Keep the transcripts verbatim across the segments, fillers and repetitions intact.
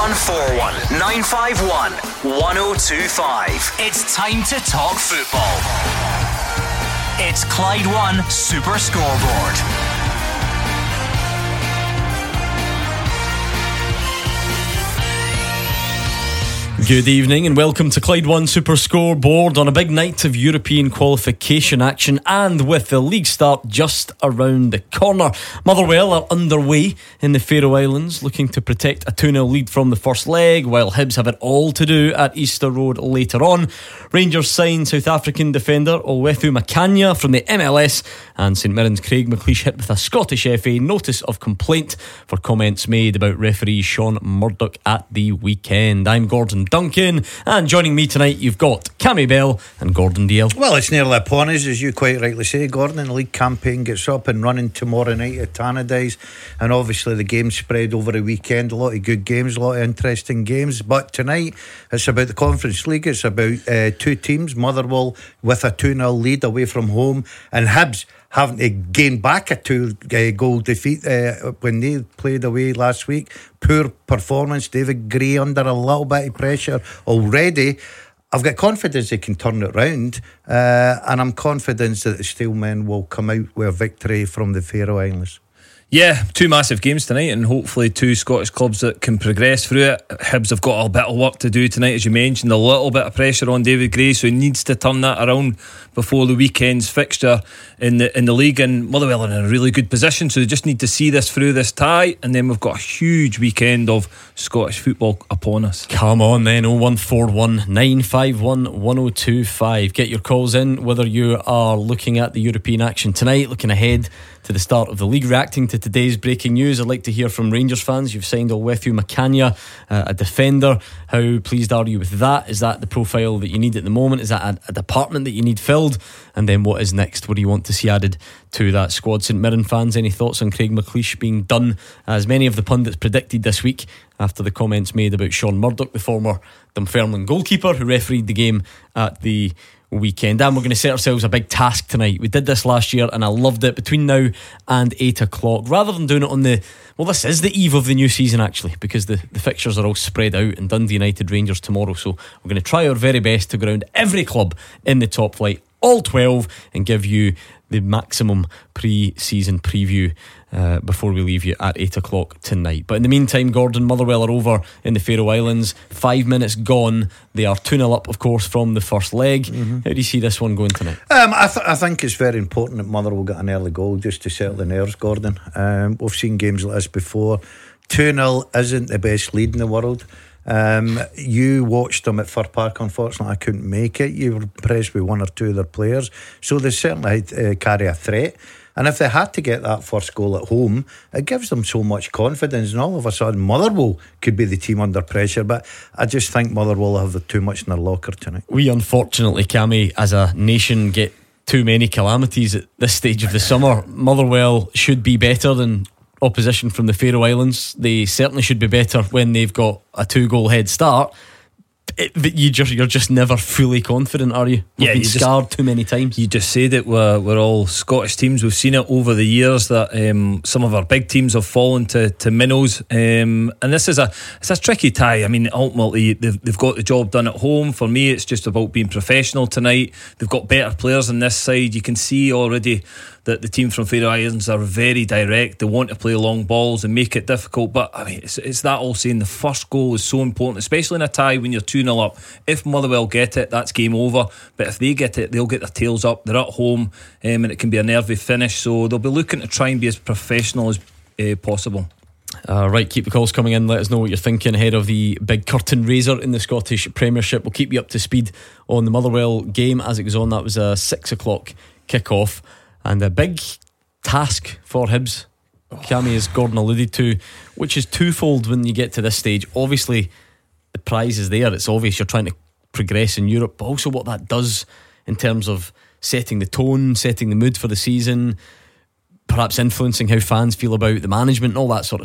one four one, nine five one, one oh two five. It's time to talk football. It's Clyde One Super Scoreboard. Good evening and welcome to Clyde One Super Scoreboard on a big night of European qualification action and with the league start just around the corner. Motherwell are underway in the Faroe Islands, looking to protect a two nil lead from the first leg, while Hibs have it all to do at Easter Road later on. Rangers sign South African defender Olwefu Makanya from the M L S, and St Mirren's Craig McLeish hit with a Scottish F A notice of complaint for comments made about referee Sean Murdoch at the weekend. I'm Gordon Duncan, and joining me tonight you've got Cammy Bell and Gordon Dalziel. Well, it's nearly upon us, as you quite rightly say, Gordon. The league campaign gets up and running tomorrow night at Tannadice, and obviously the games spread over the weekend. A lot of good games, a lot of interesting games, but tonight it's about the Conference League. It's about uh, two teams, Motherwell with a two nil lead away from home, and Hibs having to gain back a two uh, goal defeat uh, when they played away last week. Poor performance. David Gray under a little bit of pressure already. I've got confidence they can turn it round, uh, and I'm confident that the Steelmen will come out with a victory from the Faroe Islands. Yeah, two massive games tonight, and hopefully two Scottish clubs that can progress through it. Hibs have got a bit of work to do tonight, as you mentioned. A little bit of pressure on David Gray, so he needs to turn that around before the weekend's fixture in the in the league. And Motherwell are in a really good position, so they just need to see this through, this tie, and then we've got a huge weekend of Scottish football upon us. Come on then, oh one four one, nine five one, one oh two five. Get your calls in, whether you are looking at the European action tonight, looking ahead to the start of the league, reacting to today's breaking news. I'd like to hear from Rangers fans. You've signed Olwefu Makanya, uh, a defender. How pleased are you with that? Is that the profile that you need at the moment? Is that a, a department that you need filled? And then what is next? What do you want to see added to that squad? St Mirren fans, any thoughts on Craig McLeish being done, as many of the pundits predicted this week after the comments made about Sean Murdoch, the former Dunfermline goalkeeper who refereed the game at the weekend? And we're going to set ourselves a big task tonight. We did this last year and I loved it. Between now and eight o'clock, rather than doing it on the, well, this is the eve of the new season actually, because the, the fixtures are all spread out, and Dundee United Rangers tomorrow, so we're going to try our very best to go around every club in the top flight, all twelve, and give you the maximum pre-season preview uh, before we leave you at eight o'clock tonight. But in the meantime, Gordon, Motherwell are over in the Faroe Islands. Five minutes gone. They are two nil up, of course, from the first leg. Mm-hmm. How do you see this one going tonight? Um, I, th- I think it's very important that Motherwell get an early goal just to settle the nerves, Gordon. Um, we've seen games like this before. two nil isn't the best lead in the world. Um, you watched them at Fir Park. Unfortunately, I couldn't make it. You were impressed with one or two of their players, so they certainly uh, carry a threat. And if they had to get that first goal at home, it gives them so much confidence, and all of a sudden Motherwell could be the team under pressure. But I just think Motherwell have too much in their locker tonight. We unfortunately, Cammy, as a nation, get too many calamities at this stage of the summer. Motherwell should be better than opposition from the Faroe Islands. They certainly should be better when they've got a two goal head start. It, you just, you're just never fully confident, are you? We've yeah, been you scarred just, too many times. You just said it, we're, we're all Scottish teams. We've seen it over the years that um, some of our big teams have fallen to, to minnows, um, and this is a it's a tricky tie. I mean, ultimately they've, they've got the job done at home. For me, it's just about being professional tonight. They've got better players on this side. You can see already that the team from Faroe Islands are very direct. They want to play long balls and make it difficult. But I mean, it's, it's that all saying the first goal is so important, especially in a tie when you're two nil up. If Motherwell get it, that's game over. But if they get it, they'll get their tails up. They're at home, um, and it can be a nervy finish. So they'll be looking to try and be as professional as uh, possible. Uh, right, keep the calls coming in. Let us know what you're thinking ahead of the big curtain raiser in the Scottish Premiership. We'll keep you up to speed on the Motherwell game as it goes on. That was a six o'clock kick-off, and a big task for Hibs, Cammy, as Gordon alluded to, which is twofold when you get to this stage. Obviously the prize is there. It's obvious you're trying to progress in Europe, but also what that does in terms of setting the tone, setting the mood for the season, perhaps influencing how fans feel about the management and all that sort of stuff.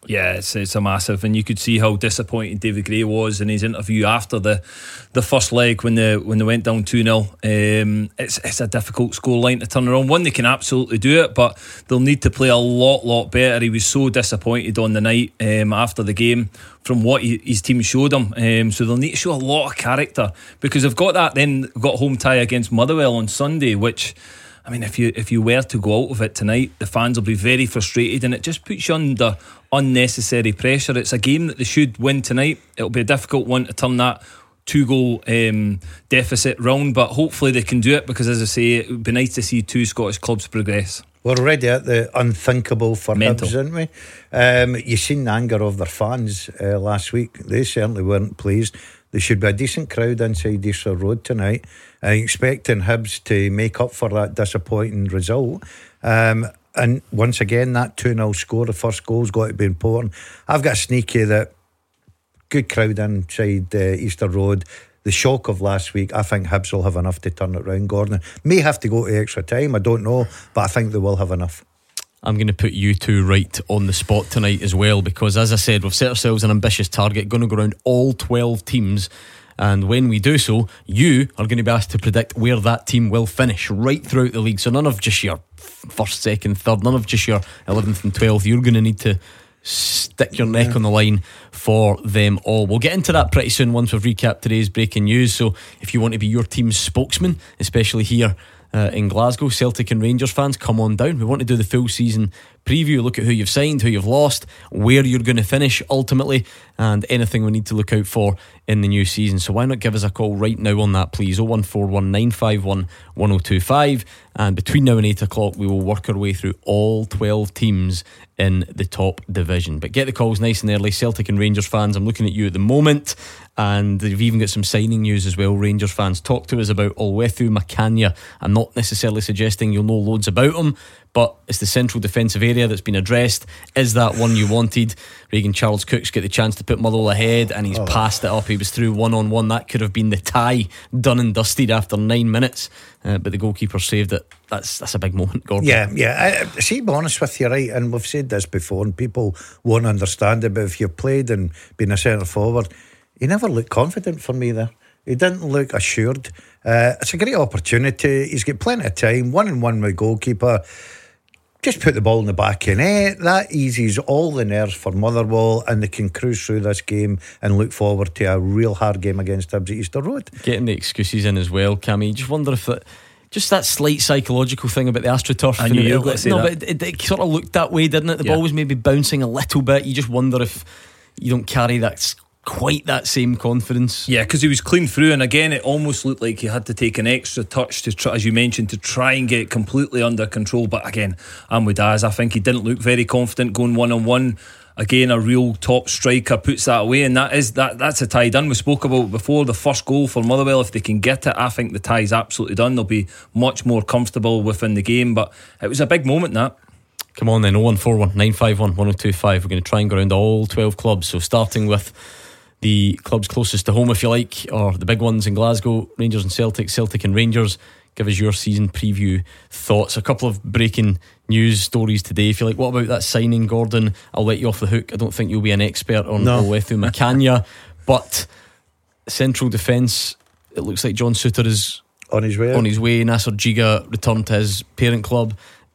Yeah, it's, it's a massive, and you could see how disappointed David Gray was in his interview after the the first leg when they when they went down two nil. Um, it's it's a difficult scoreline to turn around. One, they can absolutely do it, but they'll need to play a lot lot better. He was so disappointed on the night um, after the game from what he, his team showed him. Um, so they'll need to show a lot of character, because they've got that. Then got home tie against Motherwell on Sunday, which, I mean, if you if you were to go out of it tonight, the fans will be very frustrated, and it just puts you under unnecessary pressure. It's a game that they should win tonight. It'll be a difficult one to turn that two goal um, deficit round, but hopefully they can do it, because, as I say, it would be nice to see two Scottish clubs progress. We're already at the unthinkable for Mental. Hibs, aren't we? Um, you seen the anger of their fans uh, last week. They certainly weren't pleased. There should be a decent crowd inside Easter Road tonight. I'm expecting Hibs to make up for that disappointing result. Um, and once again, that two nil score, the first goal's got to be important. I've got a sneaky that good crowd inside uh, Easter Road. The shock of last week, I think Hibs will have enough to turn it round. Gordon may have to go to extra time, I don't know, but I think they will have enough. I'm going to put you two right on the spot tonight as well, because, as I said, we've set ourselves an ambitious target, going to go around all twelve teams, and when we do so, you are going to be asked to predict where that team will finish right throughout the league. So none of just your first, second, third, none of just your eleventh and twelfth. You're going to need to stick your neck yeah. on the line for them all. We'll get into that pretty soon once we've recapped today's breaking news. So if you want to be your team's spokesman, especially here Uh, in Glasgow, Celtic and Rangers fans, come on down. We want to do the full season preview, look at who you've signed, who you've lost, where you're going to finish ultimately, and anything we need to look out for in the new season. So why not give us a call right now on that, please? oh one four one nine five one one oh two five, and between now and eight o'clock we will work our way through all twelve teams in the top division. But get the calls nice and early. Celtic and Rangers fans, I'm looking at you at the moment, and they've even got some signing news as well. Rangers fans, talk to us about Olwethu Makanya. I'm not necessarily suggesting you'll know loads about him, but it's the central defensive area that's been addressed. Is that one you wanted? Regan Charles Cook's got the chance to put Motherwell ahead, and he's oh. passed it up. He was through one on one. That could have been the tie, done and dusted after nine minutes, uh, but the goalkeeper saved it. That's that's a big moment, Gordon. Yeah, yeah. I, see, be honest with you, right? And we've said this before, and people won't understand it. But if you've played and been a centre forward, he never looked confident for me there. He didn't look assured. Uh, it's a great opportunity. He's got plenty of time. One and one with goalkeeper. Just put the ball in the back of net. That eases all the nerves for Motherwell, and they can cruise through this game and look forward to a real hard game against Hibs at Easter Road. Getting the excuses in as well, Cammy. Just wonder if that, just that slight psychological thing about the AstroTurf. I knew you were going to say no, that. but it, it, it sort of looked that way, didn't it? The yeah. ball was maybe bouncing a little bit. You just wonder if you don't carry that quite that same confidence. Yeah, because he was clean through, and again it almost looked like he had to take an extra touch to try, as you mentioned, to try and get completely under control. But again, I'm with Daz. I think he didn't look very confident going one on one. Again, a real top striker puts that away, and that is that that's a tie done. We spoke about before the first goal for Motherwell. If they can get it, I think the tie's absolutely done. They'll be much more comfortable within the game. But it was a big moment, that. Come on then, oh one four one nine five one one oh two five. We're going to try and go around all twelve clubs. So starting with the clubs closest to home, if you like, or the big ones in Glasgow, Rangers and Celtic, Celtic and Rangers. Give us your season preview thoughts. A couple of breaking news stories today, if you like. What about that signing, Gordon? I'll let you off the hook. I don't think you'll be an expert on no. Olwethu Makanya, but central defence, it looks like John Souttar is on his way. On his way. Nasser Jiga returned to his parent club.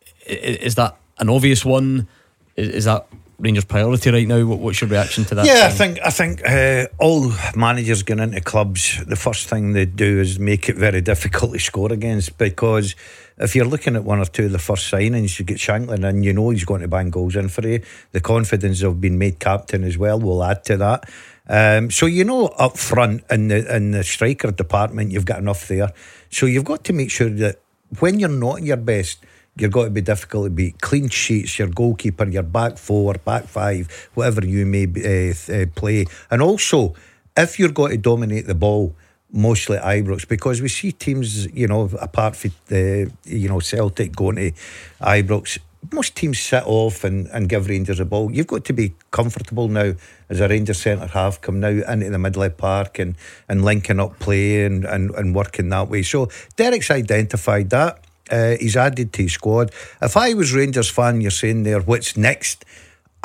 Is that an obvious one? Is that Rangers' priority right now? What's your reaction to that? Yeah, thing? I think I think uh, all managers going into clubs, the first thing they do is make it very difficult to score against, because if you're looking at one or two of the first signings, you get Shanklin in, you know he's going to bang goals in for you. The confidence of being made captain as well will add to that. Um, so you know up front in the in the striker department you've got enough there. So you've got to make sure that when you're not at your best, you're got to be difficult to beat. Clean sheets, your goalkeeper, your back four, back five, whatever you may uh, uh, play. And also, if you're going to dominate the ball, mostly Ibrox, because we see teams, you know, apart from the, you know, Celtic going to Ibrox, most teams sit off and, and give Rangers a ball. You've got to be comfortable now as a Rangers centre half, come now into the middle of the park and, and linking up play and, and, and working that way. So Derek's identified that. Uh, he's added to his squad. If I was Rangers fan, you're saying there, what's next?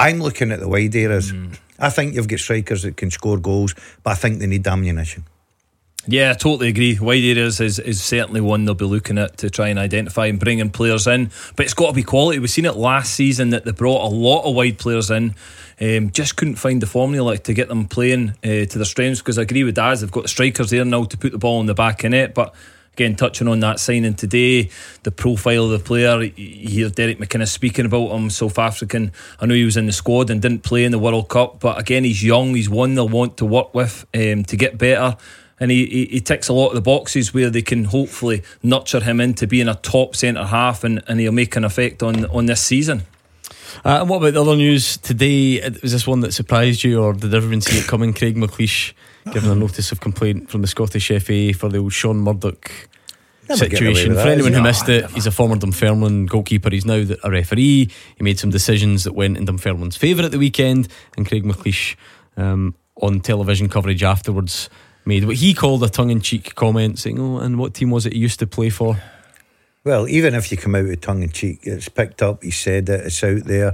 I'm looking at the wide areas. Mm. I think you've got strikers that can score goals, but I think they need ammunition. Yeah, I totally agree. Wide areas is, is certainly one they'll be looking at to try and identify and bring in players in. But it's got to be quality. We've seen it last season that they brought a lot of wide players in. Um, just couldn't find the formula to get them playing uh, to their strengths, because I agree with Daz, they've got the strikers there now to put the ball in the back of net. But again, touching on that signing today, the profile of the player, you hear Derek McInnes speaking about him, South African. I know he was in the squad and didn't play in the World Cup, but again, he's young, he's one they'll want to work with um, to get better. And he, he, he ticks a lot of the boxes where they can hopefully nurture him into being a top centre half, and, and he'll make an effect on, on this season. Uh, and what about the other news today? Was this one that surprised you, or did everyone see it coming? Craig McLeish given a notice of complaint from the Scottish F A for the old Sean Murdoch Never situation. For anyone who missed it, he's a former Dunfermline goalkeeper. He's now a referee. He made some decisions that went in Dunfermline's favour at the weekend, and Craig McLeish um, on television coverage afterwards made what he called a tongue-in-cheek comment, saying, oh, and what team was it he used to play for? Well, even if you come out with tongue-in-cheek, it's picked up, he said it, it's out there.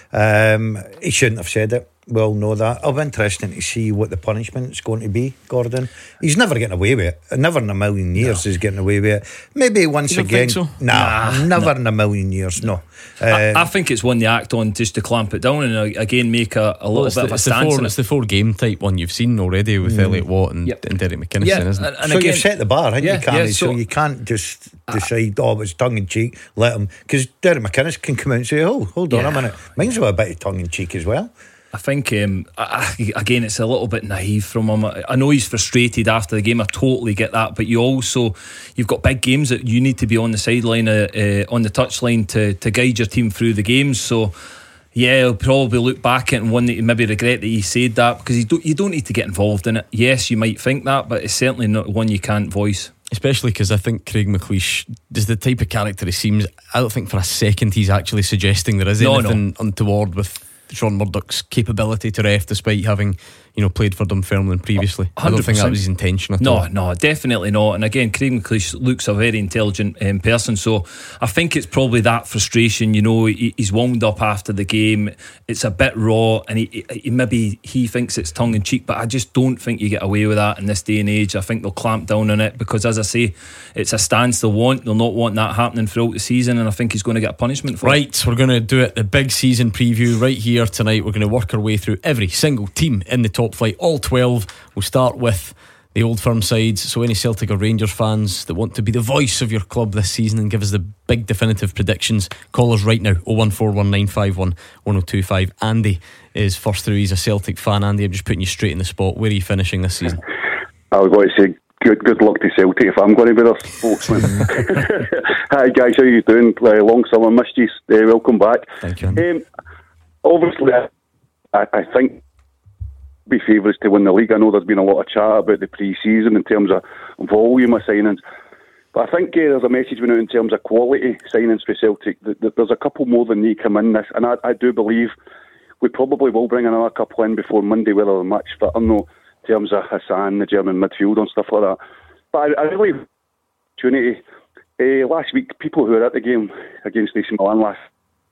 Um, he shouldn't have said it. We all know that. It'll be interesting to see what the punishment's going to be, Gordon. He's never getting away with it. Never in a million years no. he's getting away with it. Maybe once you again. So? Nah, nah, never no. in a million years, no. Uh, I, I think it's one they act on just to clamp it down and uh, again make a, a little well, bit the, of a it's stance. The four, it's the four game type one you've seen already with mm. Elliot Watt and, yep. and Derek McInnes, yeah, isn't it? And, and so again, you've set the bar, haven't yeah, you, Cammy? Yeah, so, so you can't just decide, uh, oh, it's tongue in cheek, let him. Because Derek McInnes can come out and say, oh, hold on yeah. a minute, mine's got a bit of tongue in cheek as well. I think um, I, again it's a little bit naive from him. I know he's frustrated after the game, I totally get that, but you also you've got big games that you need to be on the sideline uh, uh, on the touchline to, to guide your team through the games. So yeah, he'll probably look back at and one that he maybe regret that he said that, because you don't, you don't need to get involved in it. Yes, you might think that, but it's certainly not one you can't voice. Especially because I think Craig McLeish is the type of character he seems. I don't think for a second he's actually suggesting there is no, anything no. untoward with Sean Murdoch's capability to ref, despite having, you know, played for Dunfermline previously. one hundred percent. I don't think that was his intention at no, all. No, no, definitely not. And again, Craig McLeish looks a very intelligent um, person, so I think it's probably that frustration. You know, he, he's wound up after the game. It's a bit raw, and he, he maybe he thinks it's tongue in cheek, but I just don't think you get away with that in this day and age. I think they'll clamp down on it, because as I say, it's a stance they'll want. They'll not want that happening throughout the season, and I think he's going to get a punishment for right, it. Right, we're going to do it, the big season preview right here tonight. We're going to work our way through every single team in the top flight, all twelve. We'll start with the Old Firm sides. So any Celtic or Rangers fans that want to be the voice of your club this season and give us the big definitive predictions, call us right now, oh one four one nine five one one oh two five. Andy is first through. He's a Celtic fan. Andy, I'm just putting you straight in the spot. Where are you finishing this season? I was going to say good good luck to Celtic if I'm going to be their spokesman. Hi guys, how you doing? Uh, long summer, missed you. Uh, welcome back. Thank you, Andy. Um, obviously I, I think be favourites to win the league. I know there's been a lot of chat about the pre-season in terms of volume of signings, but I think uh, there's a message went out in terms of quality signings for Celtic. That, that there's a couple more than they come in this, and I, I do believe we probably will bring another couple in before Monday, whether they're much fit or no, in terms of Hassan, the German midfield and stuff like that. But I, I really opportunity. Uh, last week, people who were at the game against A C Milan last,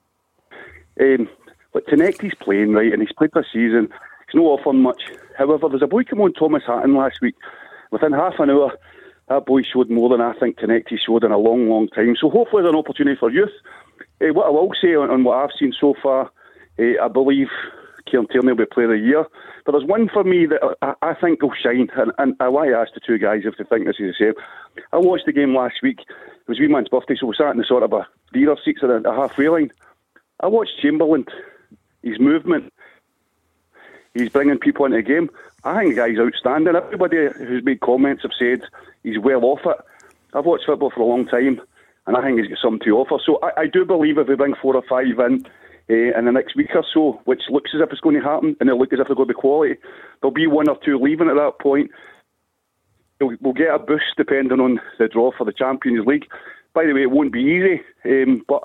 um, but Tenecti's playing right, and he's played this season. He's not offering much. However, there's a boy came on, Thomas Hatton, last week. Within half an hour, that boy showed more than I think Tenecti showed in a long, long time. So hopefully there's an opportunity for youth. Uh, what I will say on, on what I've seen so far, uh, I believe Kieran Tierney will be Player of the Year. But there's one for me that I, I think will shine, and, and I want to ask the two guys if they think this is the same. I watched the game last week. It was wee man's birthday, so we sat in the sort of a reader seats at the halfway line. I watched Chamberlain, his movement. He's bringing people into the game. I think the guy's outstanding. Everybody who's made comments have said he's well off it. I've watched football for a long time, and I think he's got something to offer. So I, I do believe if we bring four or five in uh, in the next week or so, which looks as if it's going to happen, and it looks as if they're going to be quality, there'll be one or two leaving at that point. We'll, we'll get a boost depending on the draw for the Champions League. By the way, it won't be easy, um, but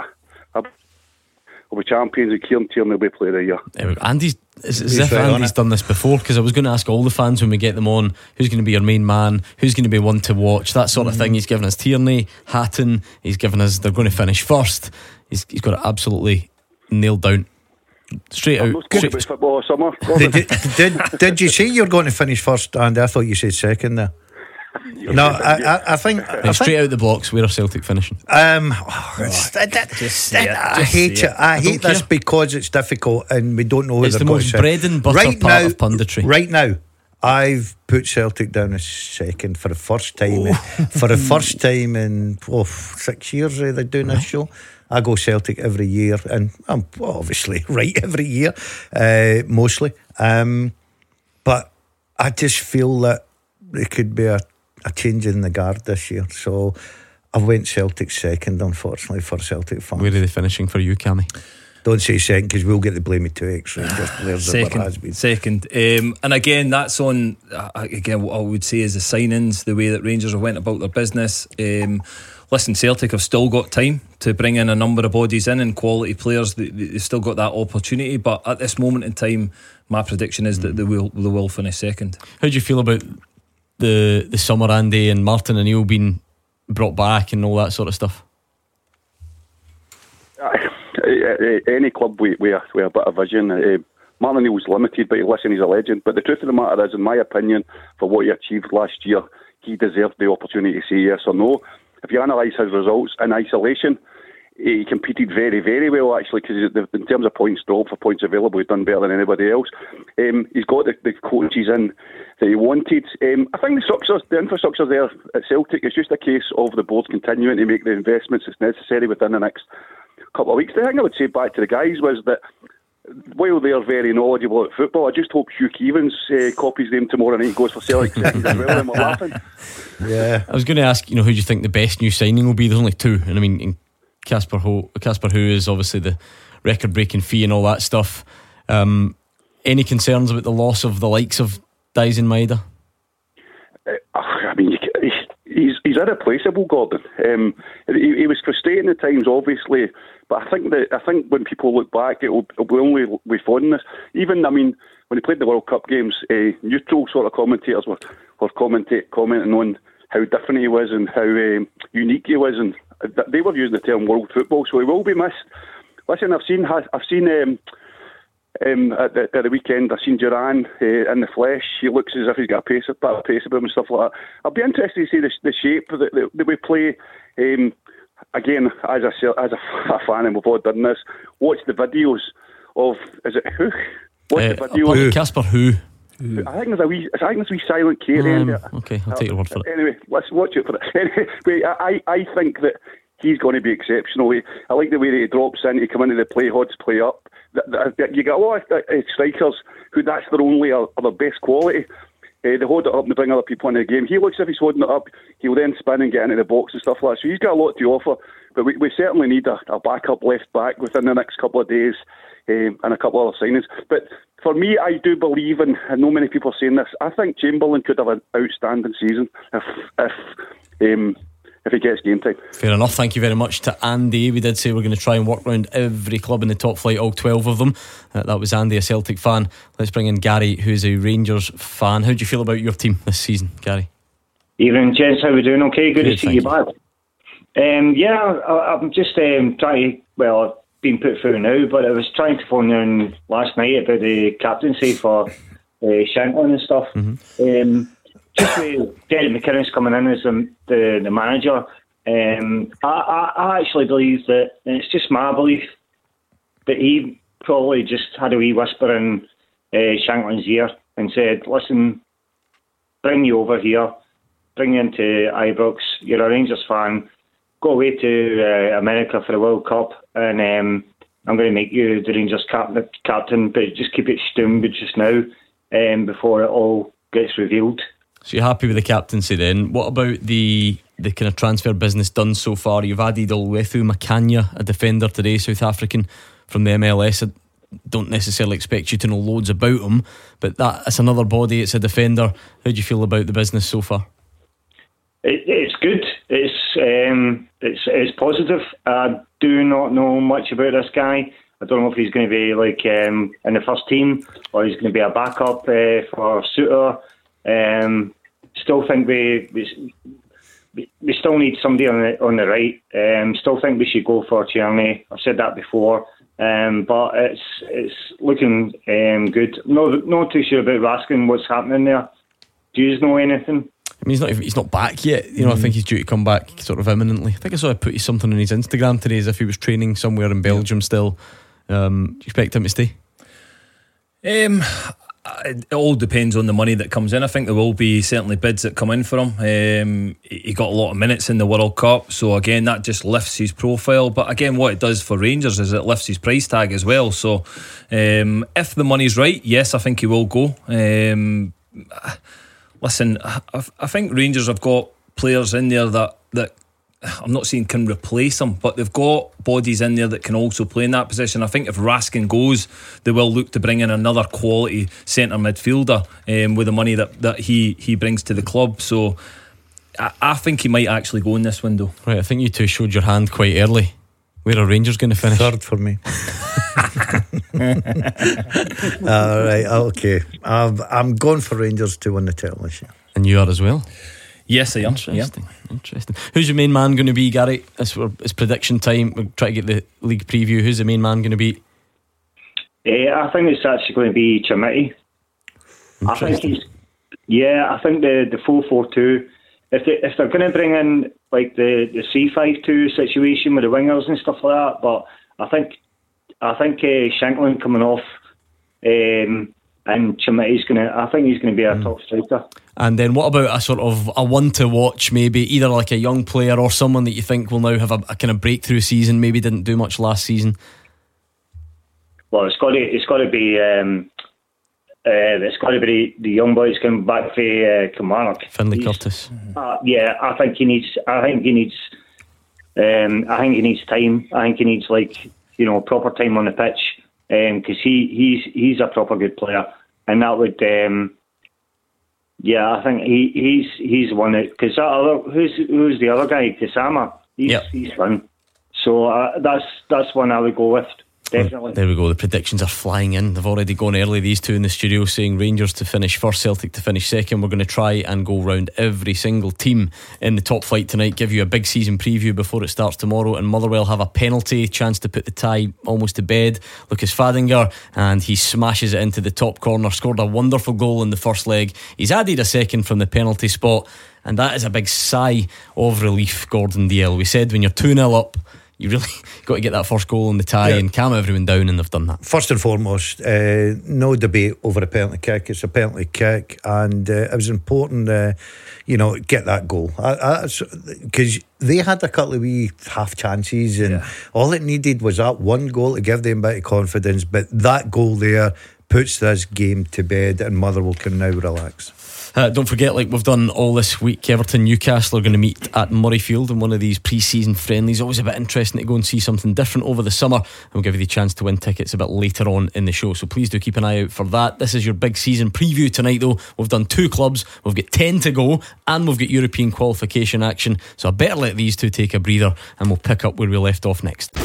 we'll be champions, and Kieran Tierney will be Player of the Year. There we go. Andy's, it's as if Andy's done this before, because I was going to ask all the fans when we get them on, who's going to be your main man, who's going to be one to watch, that sort of mm. thing. He's given us Tierney, Hatton, he's given us they're going to finish first. He's, he's got it absolutely nailed down. Straight I'm out. not talking Straight, about football or summer. Did you, did, did you say you're going to finish first, Andy? I thought you said second there. No, I, I, I think I straight think, out the blocks. Where are Celtic finishing? Um, oh, it's- I, I- just say it, I just hate say it. I, I hate don't this care. because it's difficult and we don't know who It's they're the going most to bread sit. and butter right part now, of punditry. Right now, I've put Celtic down as second for the first time. In, for the first time in oh, six years, uh, they're doing this show. I go Celtic every year, and I'm obviously right every year, uh, mostly. Um, but I just feel that there could be a, a change in the guard this year. So I went Celtic second, unfortunately, for Celtic fans. Where are they finishing for you, Cammy? Don't say second because we'll get the blame of two extra Rangers players. that there has Second, been. second, um, and again, that's on. Uh, again, what I would say is the signings, the way that Rangers have went about their business. Um, listen, Celtic have still got time to bring in a number of bodies in and quality players. They, they've still got that opportunity, but at this moment in time, my prediction is that they will they will finish second. How do you feel about the the summer, Andy, and Martin O'Neill being brought back and all that sort of stuff? Any club with, with, a, with a bit of vision. Uh, Martin O'Neill's limited, but listen, he's a legend. But the truth of the matter is, in my opinion, for what he achieved last year, he deserved the opportunity to say yes or no. If you analyse his results in isolation, he competed very, very well, actually, because in terms of points dropped for points available, he's done better than anybody else. Um, he's got the, the coaches in that he wanted. Um, I think the structure, the infrastructure there at Celtic, it's just a case of the board continuing to make the investments that's necessary within the next couple of weeks. The thing I would say back to the guys was that while they are very knowledgeable at football, I just hope Hugh Keevans uh, copies them tomorrow night and goes for Celtic second as well, and we're laughing. Yeah. I was going to ask, you know, who do you think the best new signing will be? There's only two, and I mean, in Casper Ho, Casper Who is obviously the record-breaking fee and all that stuff. Um, any concerns about the loss of the likes of Dyson Maeda? Uh, I mean, you can, he's he's irreplaceable, Gordon. Um, he, he was frustrating at times, obviously, but I think that I think when people look back, it will, it will only be fondness. Even, I mean, when he played the World Cup games, uh, neutral sort of commentators were were commentate, commenting on how different he was and how um, unique he was, and they were using the term world football, so he will be missed. Listen, I've seen I've seen um, um, at, the, at the weekend, I've seen Duran uh, in the flesh. He looks as if he's got a pace, a bit of pace about him and stuff like that. I'll be interested to see the, the shape that, that, that we play. Um, again, as a as a, a fan, and we've all done this. Watch the videos of is it who? Watch Uh, the video. Casper Who? I think there's a wee, I think there's a wee silent K at the end. Um, okay, I'll take your word for it. Anyway, let's watch it for it. Anyway, I, I think that he's going to be exceptional. I like the way that he drops in, he come into the play, odds play up. You get a lot of strikers who that's their only or their best quality. Uh, they hold it up and they bring other people into the game. He looks as if he's holding it up. He'll then spin and get into the box and stuff like that. So he's got a lot to offer. But we, we certainly need a, a backup left back within the next couple of days. Um, and a couple of other signings. But for me, I do believe, in, and know many people are saying this, I think Chamberlain could have an outstanding season if if um, if he gets game time. Fair enough. Thank you very much to Andy. We did say we're going to try and work around every club in the top flight, all twelve of them. Uh, that was Andy, a Celtic fan. Let's bring in Gary, who's a Rangers fan. How do you feel about your team this season, Gary? Evening, gents. How are we doing? Okay, good, Good, to see you, you. back. Um, yeah, I, I'm just um, trying to, well, been put through now, but I was trying to phone in last night about the captaincy for uh, Shanklin and stuff. Mm-hmm. Um, just with Derek McInnes coming in as the, the, the manager, um, I, I, I actually believe that, and it's just my belief, that he probably just had a wee whisper in uh, Shanklin's ear and said, listen, bring you over here, bring you into Ibrox, you're a Rangers fan, go away to uh, America for the World Cup, and um, I'm going to make you the Rangers cap- captain, but just keep it stum just now um, before it all gets revealed. So you're happy with the captaincy then? What about the the kind of transfer business done so far? You've added Olwethu Makanya, a defender today, South African from the M L S. I don't necessarily expect you to know loads about him, but that's another body, it's a defender. How do you feel about the business so far? It, it's good. It's um, it's it's positive. I do not know much about this guy. I don't know if he's going to be like um, in the first team or he's going to be a backup uh, for Suter. Um, still think we, we we still need somebody on the on the right. Um, still think we should go for Tierney. I've said that before. Um, but it's it's looking um, good. No, not too sure about Raskin. What's happening there? Do you know anything? I mean, he's not even, he's not back yet. You know, mm. I think he's due to come back sort of imminently. I think I saw I put something on his Instagram today as if he was training somewhere in Belgium still. Um, do you expect him to stay? Um, it all depends on the money that comes in. I think there will be certainly bids that come in for him. Um, he got a lot of minutes in the World Cup, so again that just lifts his profile. But again, what it does for Rangers is it lifts his price tag as well. So um, if the money's right, yes, I think he will go. Um, listen, I, I think Rangers have got players in there that that I'm not saying can replace him, but they've got bodies in there that can also play in that position. I think if Raskin goes, they will look to bring in another quality centre midfielder um, with the money that, that he, he brings to the club. So I, I think he might actually go in this window. Right, I think you two showed your hand quite early. Where are Rangers going to finish? Third for me. All right, okay. I'm, I'm going for Rangers to win the title this year. And you are as well? Yes, I am. Interesting. Yeah. Interesting. Who's your main man going to be, Gary? It's, it's prediction time. We'll try to get the league preview. Who's the main man going to be? Yeah, I think it's actually going to be Chamiti. I think he's. Yeah, I think the the four four two. If they if they're going to bring in like the the three five two situation with the wingers and stuff like that, but I think I think uh, Shankland coming off. Um, And Chamiti's going to, I think he's going to be our mm. top striker. And then what about a sort of a one to watch, maybe either like a young player or someone that you think will now have a, a kind of breakthrough season, maybe didn't do much last season? Well, it's got to, it's got to be, um, uh, it's got to be the, the young boys coming back for uh, Kilmarnock. Finlay He's, Curtis. Uh, yeah, I think he needs, I think he needs, um, I think he needs time. I think he needs like you know proper time on the pitch. Because um, he, he's he's a proper good player, and that would um, yeah I think he, he's he's one that because that other who's who's the other guy Kasama he's yep. he's fun, so uh, that's that's one I would go with. Definitely. There we go. The predictions are flying in. They've already gone early, these two in the studio, saying Rangers to finish first, Celtic to finish second. We're going to try and go round every single team in the top flight tonight, give you a big season preview before it starts tomorrow. And Motherwell have a penalty chance to put the tie almost to bed. Lucas Fadinger, and he smashes it into the top corner. Scored a wonderful goal in the first leg. He's added a second from the penalty spot, and that is a big sigh of relief. Gordon Dalziel, we said when you're two nil up, you really got to get that first goal in the tie yeah. and calm everyone down, and they've done that. First and foremost, uh, no debate over a penalty kick. It's a penalty kick, and uh, it was important, uh, you know, get that goal because they had a couple of wee half chances, and yeah. all it needed was that one goal to give them a bit of confidence. But that goal there puts this game to bed, and Motherwell can now relax. Uh, don't forget, like we've done all this week, Everton Newcastle are going to meet at Murrayfield in one of these pre-season friendlies. Always a bit interesting to go and see something different over the summer, and we'll give you the chance to win tickets a bit later on in the show, so please do keep an eye out for that. This is your big season preview tonight though. We've done two clubs, we've got ten to go, and we've got European qualification action, so I better let these two take a breather, and we'll pick up where we left off next.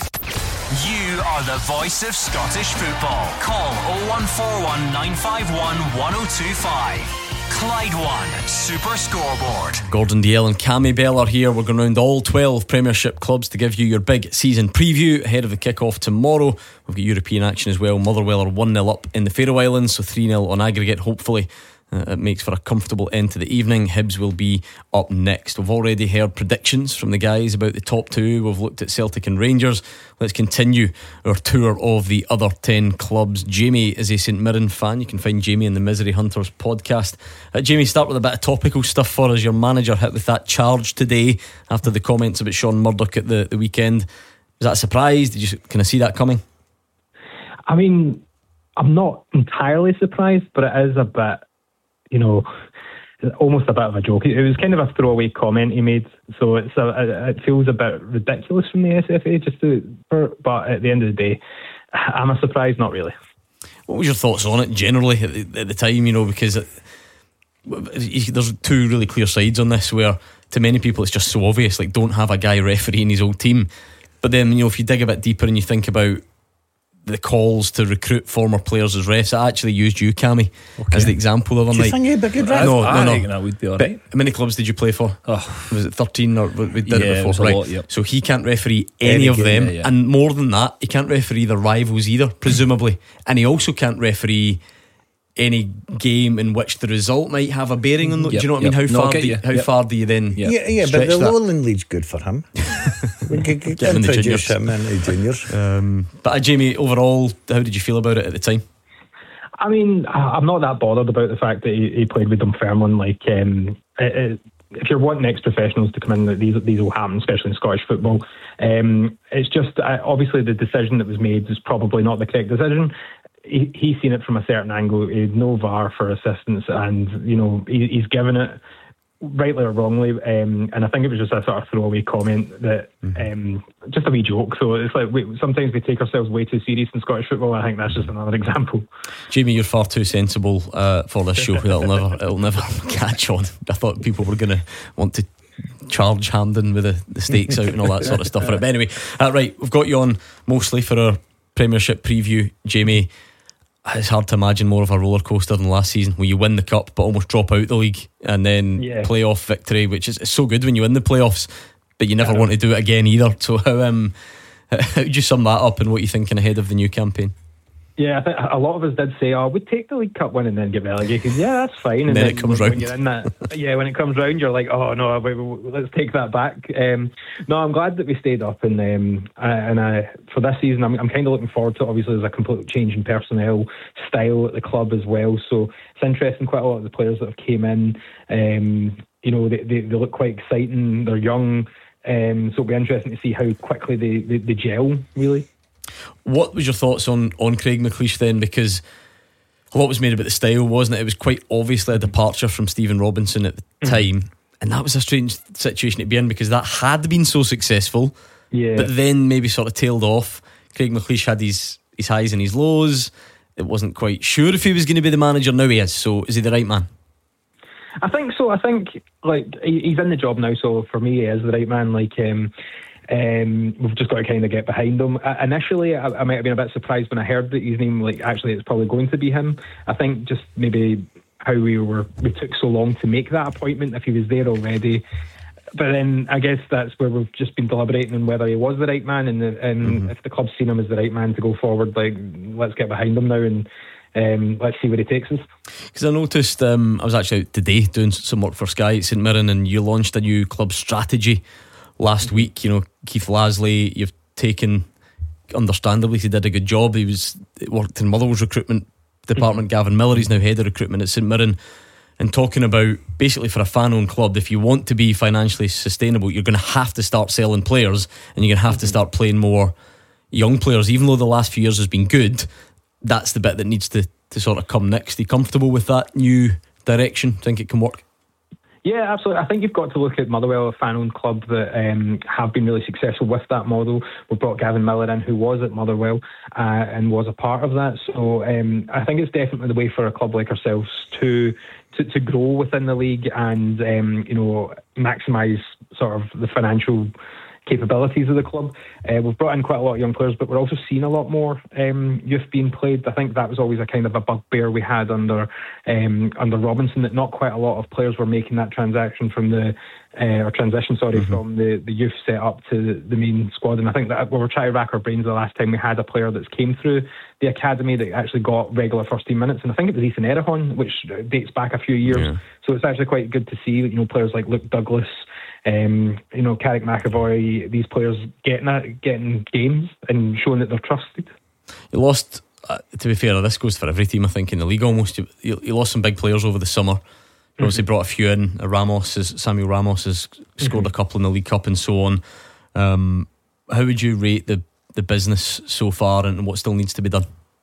You are the voice of Scottish football. Call oh one four one nine five one one oh two five. Clyde One Super Scoreboard. Gordon Dalziel and Cammy Bell are here. We're going round all twelve Premiership clubs to give you your big season preview ahead of the kick-off tomorrow. We've got European action as well. Motherwell are one nil up in the Faroe Islands, so three nil on aggregate. Hopefully Uh, it makes for a comfortable end to the evening. Hibs will be up next. We've already heard predictions from the guys about the top two. We've looked at Celtic and Rangers. Let's continue our tour of the other ten clubs. Jamie is a St Mirren fan. You can find Jamie in the Misery Hunters podcast. uh, Jamie, start with a bit of topical stuff for us. Your manager hit with that charge today after the comments about Sean Murdoch at the, the weekend. Was that a surprise? Did you kind of see that coming? I mean, I'm not entirely surprised, but it is a bit, you know, almost a bit of a joke. It was kind of a throwaway comment he made, so it's a, it feels a bit ridiculous from the S F A just to, but at the end of the day, am I surprised? Not really. What was your thoughts on it generally at the, at the time, you know, because it, there's two really clear sides on this, where to many people it's just so obvious, like don't have a guy refereeing his old team, but then, you know, if you dig a bit deeper and you think about the calls to recruit former players as refs. I actually used you, Cammy, okay. as the example the other Do you night. think you'd be a good ref? No, I no, think no. that would be all But right. how many clubs did you play for? Oh. Was it thirteen or we did Yeah, it before? it was a right. lot, yep. So he can't referee any, Any of game, them, yeah, yeah. and more than that, he can't referee the rivals either, presumably, and he also can't referee any game in which the result might have a bearing on. The, Yep, do you know what yep. I mean? How No, I far? get Do you, you. how Yep. far do you then? Yep. Yeah, yeah, but stretch the that? Lowland League's good for him. We could Get him in the introduce juniors. him into juniors. Um, but uh, Jamie, overall, how did you feel about it at the time? I mean, I- I'm not that bothered about the fact that he, he played with Dunfermline. Like, um, it, it, if you're wanting ex-professionals to come in, these these will happen, especially in Scottish football. Um, it's just uh, obviously the decision that was made is probably not the correct decision. He, he's seen it from a certain angle. He had no V A R for assistance, and you know he, he's given it, rightly or wrongly. Um, and I think it was just a sort of throwaway comment that, um, just a wee joke. So it's like we, sometimes we take ourselves way too serious in Scottish football. I think that's just another example. Jamie, you're far too sensible uh, for this show. It'll never, it'll never catch on. I thought people were going to want to charge Hampden with the, the stakes out and all that sort of stuff for it. But anyway, uh, right, we've got you on mostly for our Premiership preview, Jamie. It's hard to imagine more of a roller coaster than last season, where you win the cup but almost drop out the league, and then Yeah. playoff victory, which is it's so good when you win the playoffs, but you never want to do it again either. So how um how would you sum that up, and what are you thinking ahead of the new campaign? Yeah, I think a lot of us did say, "Oh, we'd take the League Cup win and then get relegated." Yeah, that's fine. And then it comes when round. You're in that, yeah, when it comes round, you're like, "Oh no, wait, wait, let's take that back." Um, no, I'm glad that we stayed up, and um, I, and I, for this season, I'm, I'm kind of looking forward to it. Obviously, there's a complete change in personnel style at the club as well, so it's interesting. Quite a lot of the players that have came in, um, you know, they, they they look quite exciting. They're young, um, so it'll be interesting to see how quickly they they, they gel. Really. What was your thoughts on, on Craig McLeish then? Because a lot was made about the style, wasn't it? It was quite obviously a departure from Stephen Robinson at the time, and that was a strange situation to be in, because that had been so successful, Yeah. but then maybe sort of tailed off. Craig McLeish had his, his highs and his lows. It wasn't quite sure if he was going to be the manager. Now he is. So is he the right man? I think so. I think like he- he's in the job now, so for me, he is the right man. Like, um, um, we've just got to kind of get behind him. Uh, initially, I, I might have been a bit surprised when I heard that his name, like, actually, it's probably going to be him. I think just maybe how we were, we took so long to make that appointment. If he was there already. But then I guess that's where we've just been deliberating on whether he was the right man, and, the, and mm-hmm. if the club's seen him as the right man to go forward, like, let's get behind him now and um, let's see where he takes us. Because I noticed, um, I was actually out today doing some work for Sky at St Mirren, and you launched a new club strategy last mm-hmm. week. You know, Keith Lasley, you've taken, understandably, he did a good job. He was worked in Motherwell's recruitment department. Mm-hmm. Gavin Miller, he's now head of recruitment at St Mirren. And talking about, basically, for a fan-owned club, if you want to be financially sustainable, you're going to have to start selling players, and you're going to have mm-hmm. to start playing more young players. Even though the last few years has been good, that's the bit that needs to, to sort of come next. Are you comfortable with that new direction? Think it can work? Yeah, absolutely. I think you've got to look at Motherwell, a fan-owned club that um, have been really successful with that model. We brought Gavin Miller in, who was at Motherwell uh, and was a part of that. So um, I think it's definitely the way for a club like ourselves to to, to grow within the league and um, you know, maximise sort of the financial capabilities of the club. Uh, we've brought in quite a lot of young players, but we're also seeing a lot more um, youth being played. I think that was always a kind of a bugbear we had under um, under Robinson, that not quite a lot of players were making that transaction from the uh, or transition, sorry, mm-hmm. from the, the youth set up to the, the main squad. And I think that we were trying to rack our brains the last time we had a player that's came through the academy that actually got regular first team minutes, and I think it was Ethan Erehon, which dates back a few years. Yeah. So it's actually quite good to see, you know, players like Luke Douglas, Um, you know, Carrick McAvoy, these players getting at, getting games and showing that they're trusted. You lost, uh, to be fair, this goes for every team, I think, in the league almost. You, you, you lost some big players over the summer. You mm-hmm. obviously brought a few in. Ramos, has, Samuel Ramos has scored mm-hmm. a couple in the League Cup and so on. Um, how would you rate the, the business so far, and what still needs to be done?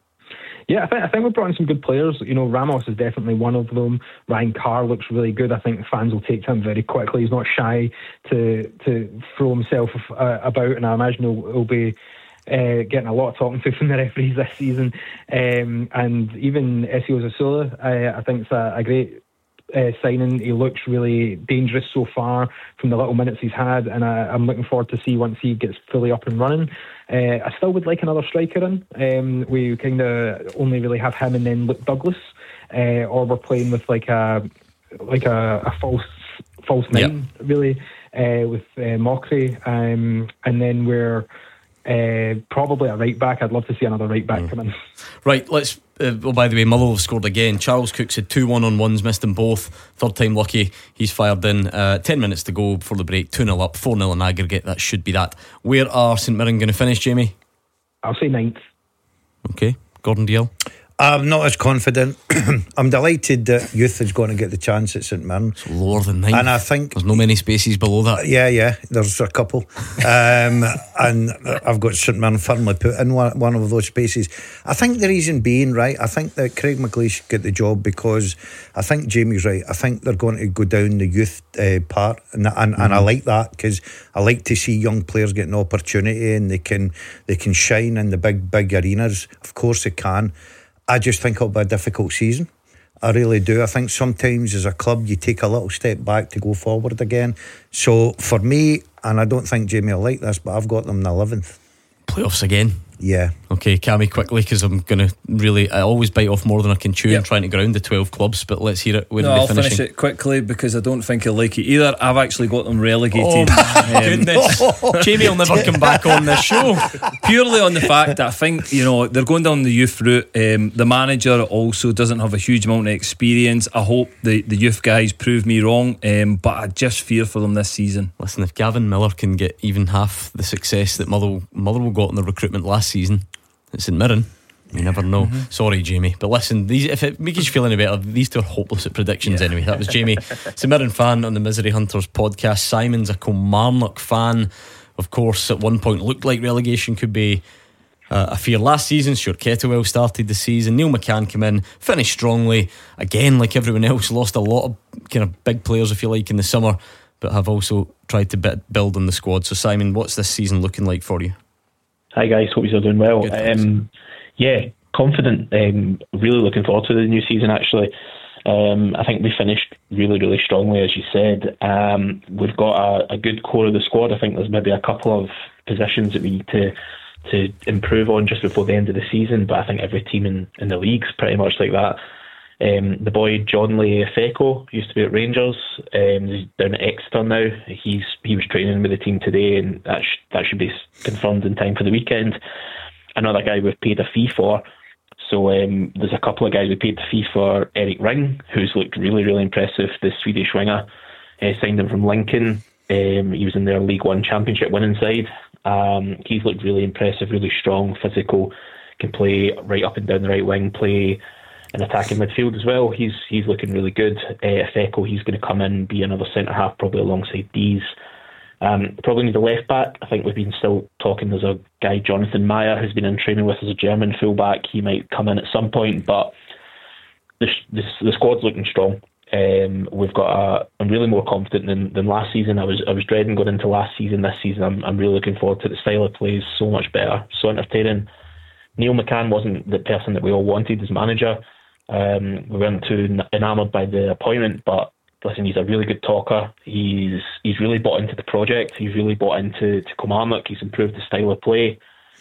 Yeah, I think I think we've brought in some good players. You know, Ramos is definitely one of them. Ryan Carr looks really good. I think fans will take to him very quickly. He's not shy to to throw himself uh, about, and I imagine he'll, he'll be uh, getting a lot of talking to from the referees this season. Um, and even Ezio Zasula, I, I think, is a, a great uh, signing. He looks really dangerous so far from the little minutes he's had, and I, I'm looking forward to see once he gets fully up and running. Uh, I still would like another striker in. Um, we kind of only really have him and then Luke Douglas, uh, or we're playing with like a like a, a false false nine, yep. really, uh, with uh, Mockery, um, and then we're uh, probably a right back. I'd love to see another right back mm. come in. Right, let's. Uh, oh, by the way, Motherwell have scored again. Charles Cooks had two one-on-ones, missed them both. Third time lucky, he's fired in. Uh, ten minutes to go before the break. two nil up, four nil in aggregate. That should be that. Where are St Mirren going to finish, Jamie? I'll say ninth. Okay, Gordon Dalziel. I'm not as confident. I'm delighted that youth is going to get the chance at St Mirren. It's lower than ninth. And I think there's no many spaces below that. Yeah, yeah, there's a couple. um, and I've got St Mirren firmly put in one, one of those spaces. I think the reason being, right, I think that Craig McLeish get the job because I think Jamie's right. I think they're going to go down the youth uh, part, and and, mm-hmm. and I like that because I like to see young players get an opportunity and they can they can shine in the big big arenas. Of course they can. I just think it'll be a difficult season. I really do. I think sometimes as a club you take a little step back to go forward again. So for me, and I don't think Jamie will like this, but I've got them in eleventh. Playoffs again? Yeah. Okay, Cammy, quickly, because I'm going to really, I always bite off more than I can chew yep. and trying to ground the twelve clubs, but let's hear it. When no, are they I'll finishing? finish it quickly because I don't think he'll like it either. I've actually got them relegated. Oh my um, goodness. Jamie will never come back on this show. Purely on the fact that I think, you know, they're going down the youth route. Um, the manager also doesn't have a huge amount of experience. I hope the, the youth guys prove me wrong, um, but I just fear for them this season. Listen, if Gavin Miller can get even half the success that Motherwell, Motherwell got in the recruitment last season at St Mirren, you never know. Mm-hmm. Sorry, Jamie, but listen, these, if it makes you feel any better, these two are hopeless at predictions. Yeah. Anyway, that was Jamie, St Mirren fan on the Misery Hunters podcast. Simon's a Kilmarnock fan. Of course, at one point looked like relegation could be uh, a fear last season. Stuart Kettlewell started the season. Neil McCann came in, finished strongly again, like everyone else. Lost a lot of kind of big players, if you like, in the summer, but have also tried to build on the squad. So Simon, what's this season looking like for you? Hi guys, hope you're doing well. Good, um, yeah, confident. Um, really looking forward to the new season. Actually, um, I think we finished really, really strongly, as you said. Um, we've got a, a good core of the squad. I think there's maybe a couple of positions that we need to to improve on just before the end of the season. But I think every team in, in the league's pretty much like that. Um, the boy John Leafeco used to be at Rangers. Um, he's down at Exeter now. He's he was training with the team today, and that sh- that should be confirmed in time for the weekend. Another guy we've paid a fee for. So um, there's a couple of guys we paid the fee for. Eric Ring, who's looked really really impressive. The Swedish winger, uh, signed him from Lincoln. Um, he was in their League One Championship winning side. Um, he's looked really impressive, really strong, physical. Can play right up and down the right wing. Play in attacking midfield as well. He's he's looking really good. Uh, Feco, he's going to come in and be another centre half, probably alongside Dees. Um, probably need a left back. I think we've been still talking. There's a guy, Jonathan Meyer, who's been in training with us as a German fullback. He might come in at some point, but the the, the squad's looking strong. Um, we've got a. I'm really more confident than, than last season. I was I was dreading going into last season. This season, I'm I'm really looking forward to the style of play. Is so much better, so entertaining. Neil McCann wasn't the person that we all wanted as manager. Um, we weren't too enamoured by the appointment, but listen, he's a really good talker. He's he's really bought into the project. He's really bought into to Kilmarnock. He's improved the style of play,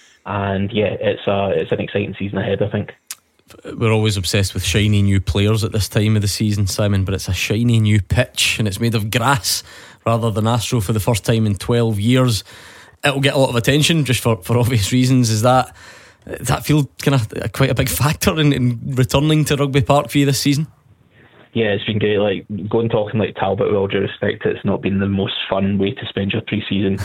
and yeah, it's a it's an exciting season ahead, I think. We're always obsessed with shiny new players at this time of the season, Simon, but it's a shiny new pitch and it's made of grass rather than Astro for the first time in twelve years. It'll get a lot of attention just for, for obvious reasons. Is that Does that feel kind of quite a big factor in, in returning to Rugby Park for you this season? Yeah, it's been great. Like going talking like Talbot, with all due respect, it's not been the most fun way to spend your pre-season.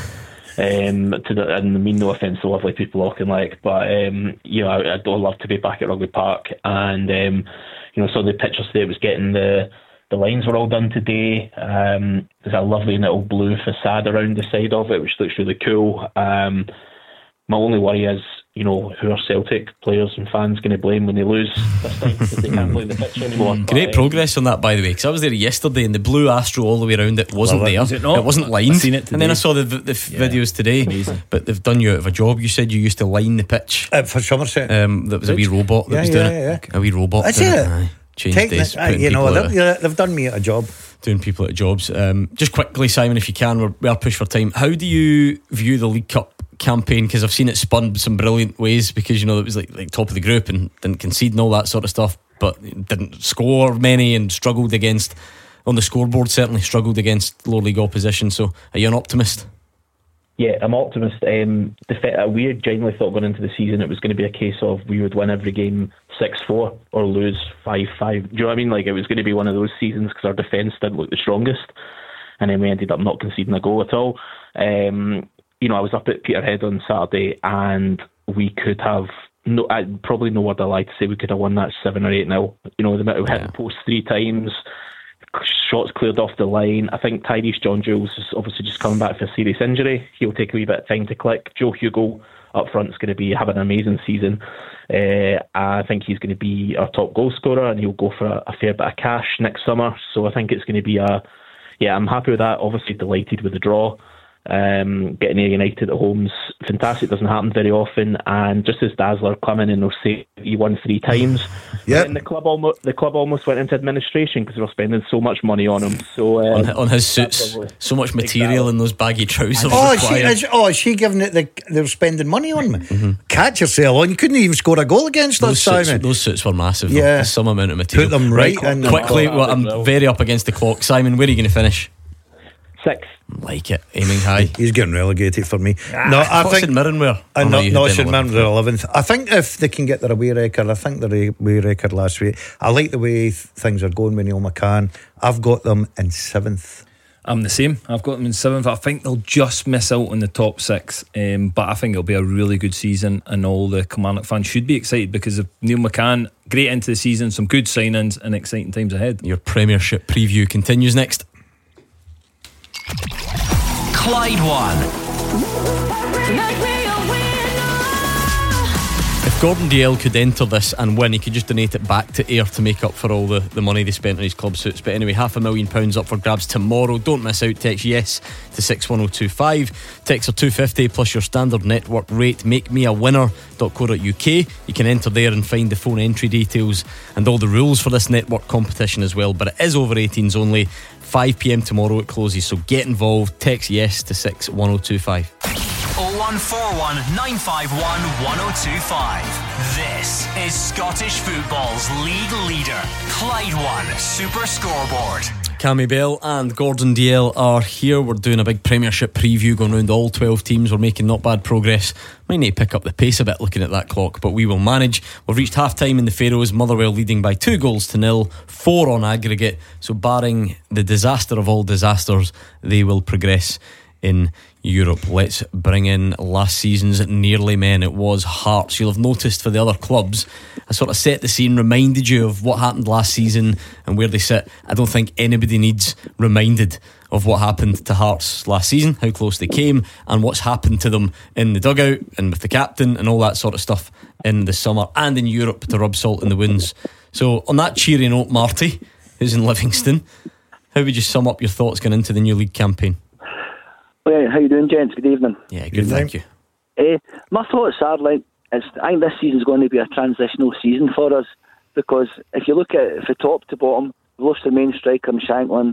Um, to the, and I mean no offence to lovely people walking like, but um, you know, I, I'd love to be back at Rugby Park, and um, you know, saw the pictures today. It was getting the the lines were all done today. Um, there's a lovely little blue facade around the side of it, which looks really cool. Um, my only worry is, you know, who are Celtic players and fans going to blame when they lose this time because they can't play the pitch anymore. Great but, progress on that, by the way, because I was there yesterday and the blue Astro all the way around it wasn't well, there. Was it, not? It wasn't lined. I've seen it today. And then I saw the, the, the yeah. videos today. Amazing. But they've done you out of a job. You said you used to line the pitch uh, for Somerset. Um, that was a wee robot that yeah, was yeah, doing yeah, it. yeah. A wee robot. Is it? it. changed Technic- days. uh, putting you know, people out they've, of- yeah, they've done me a job. doing people out of jobs. Um, just quickly, Simon, if you can, we're, we are pushed for time. How do you view the League Cup campaign? Because I've seen it spun some brilliant ways, because you know it was like, like top of the group and didn't concede and all that sort of stuff, but didn't score many and struggled against, on the scoreboard certainly struggled against lower league opposition. So are you an optimist? Yeah, I'm optimist. Um, the fa- we genuinely thought going into the season it was going to be a case of we would win every game six four or lose five five. Do you know what I mean? Like, it was going to be one of those seasons because our defence didn't look the strongest, and then we ended up not conceding a goal at all. Um, you know, I was up at Peterhead on Saturday, and we could have no, I, probably no word of lie to say we could have won that seven or eight nil. You know, the amount of hit the post three times. Shots cleared off the line. I think Tyrese John Jules is obviously just coming back for a serious injury. He'll take a wee bit of time to click. Joe Hugo up front is going to be have an amazing season. Uh, I think he's going to be our top goal scorer, and he'll go for a, a fair bit of cash next summer. So I think it's going to be a yeah. I'm happy with that. Obviously delighted with the draw. Um, getting a United at home's fantastic. Doesn't happen very often. And just as Dazzler come in and they'll say he won three times. Yeah, the club almost the club almost went into administration because they were spending so much money on him. So uh, on, on his suits, so much material exactly. in those baggy trousers. Oh, is she, required. is, oh, is she giving it the? They're spending money on me. Mm-hmm. Catch yourself on. You couldn't even score a goal against Those us, suits, Simon. those suits were massive. Yeah. Though. Some amount of material. Put them right in. Quickly, the- well, I'm very up against the clock. Simon, where are you going to finish? Six. Like it, aiming high. He's getting relegated for me. no, I What's think in Mirren where? Uh, Oh, no, you no, had St them Mirren's are eleventh. I think if they can get their away record, I think their away record last week. I like the way th- things are going with Neil McCann. I've got them in seventh. I'm the same. I've got them in seventh. I think they'll just miss out on the top six, um, but I think it'll be a really good season, and all the Kilmarnock fans should be excited because of Neil McCann. Great into the season, some good signings, and exciting times ahead. Your Premiership preview continues next. Clyde One. If Gordon Dalziel could enter this and win, he could just donate it back to Ayr to make up for all the, the money they spent on his club suits. But anyway, half a million pounds up for grabs tomorrow. Don't miss out. Text yes to six one oh two five. Text are two fifty plus your standard network rate. Make me a winner dot co dot uk. You can enter there and find the phone entry details and all the rules for this network competition as well. But it is over eighteens only. five p.m. tomorrow it closes, so get involved. Text yes to six one oh two five. oh one four one nine five one one oh two five. This is Scottish football's league leader, Clyde One Super Scoreboard. Cammy Bell and Gordon Dalziel are here. We're doing a big Premiership preview going round all twelve teams. We're making not bad progress. Might need to pick up the pace a bit looking at that clock, but we will manage. We've reached half time in the Faroes. Motherwell leading by two goals to nil, four on aggregate. So barring the disaster of all disasters, they will progress in Europe. Let's bring in last season's nearly men. It was Hearts. You'll have noticed for the other clubs, I sort of set the scene, reminded you of what happened last season and where they sit. I don't think anybody needs reminded of what happened to Hearts last season, how close they came, and what's happened to them in the dugout and with the captain and all that sort of stuff in the summer and in Europe to rub salt in the wounds. So on that cheery note, Marty, who's in Livingston, how would you sum up your thoughts going into the new league campaign? Well, how you doing, gents? Good evening. Yeah, good, thank you. Uh, my thoughts are, like, is I think this season is going to be a transitional season for us, because if you look at it from top to bottom, we've lost the main striker in Shanklin,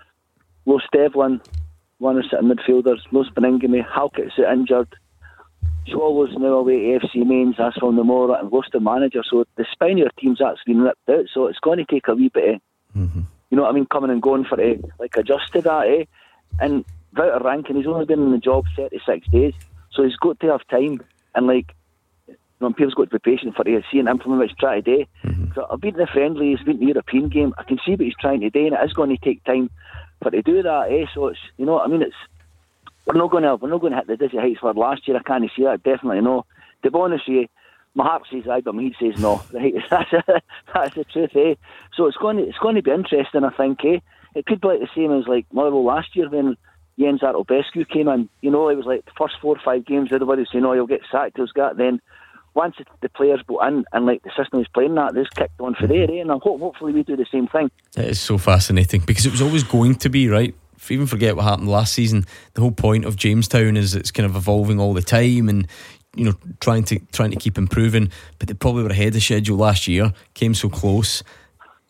lost Devlin, one of the sitting midfielders, lost Beningame, Halkett's out injured, Swallows now away at F C Mainz, Asphalt Namora, and lost the manager. So the spine of your team's actually been ripped out. So it's going to take a wee bit of, mm-hmm. you know what I mean, coming and going for it, like adjust to that, eh? And Wouter Rankin, he's only been in the job thirty-six days, so he's got to have time, and like, you know, people's got to be patient for it, see and implement what he's trying to do. Mm-hmm. So I've been to the friendly, he's been to the European game, I can see what he's trying to do, and it is going to take time for to do that, eh? So it's, you know what I mean, it's, we're not going to we're not going to hit the dizzy heights for last year. I can't see that, definitely no. To be honest with you, my heart says aye, but my head says no. Right? That's that's the truth, eh? So it's going to it's going to be interesting, I think, eh? It could be like the same as like Motherwell last year when Jens Artobescu came in. You know, it was like the first four or five games, everybody was saying, "Oh, he'll get sacked." He'll get then. Once the players got in and like the system was playing that, they just kicked on for there, eh? And I hope hopefully we do the same thing. It is so fascinating because it was always going to be, right? Even forget what happened last season. The whole point of Jamestown is it's kind of evolving all the time, and you know, trying to trying to keep improving. But they probably were ahead of schedule last year, came so close,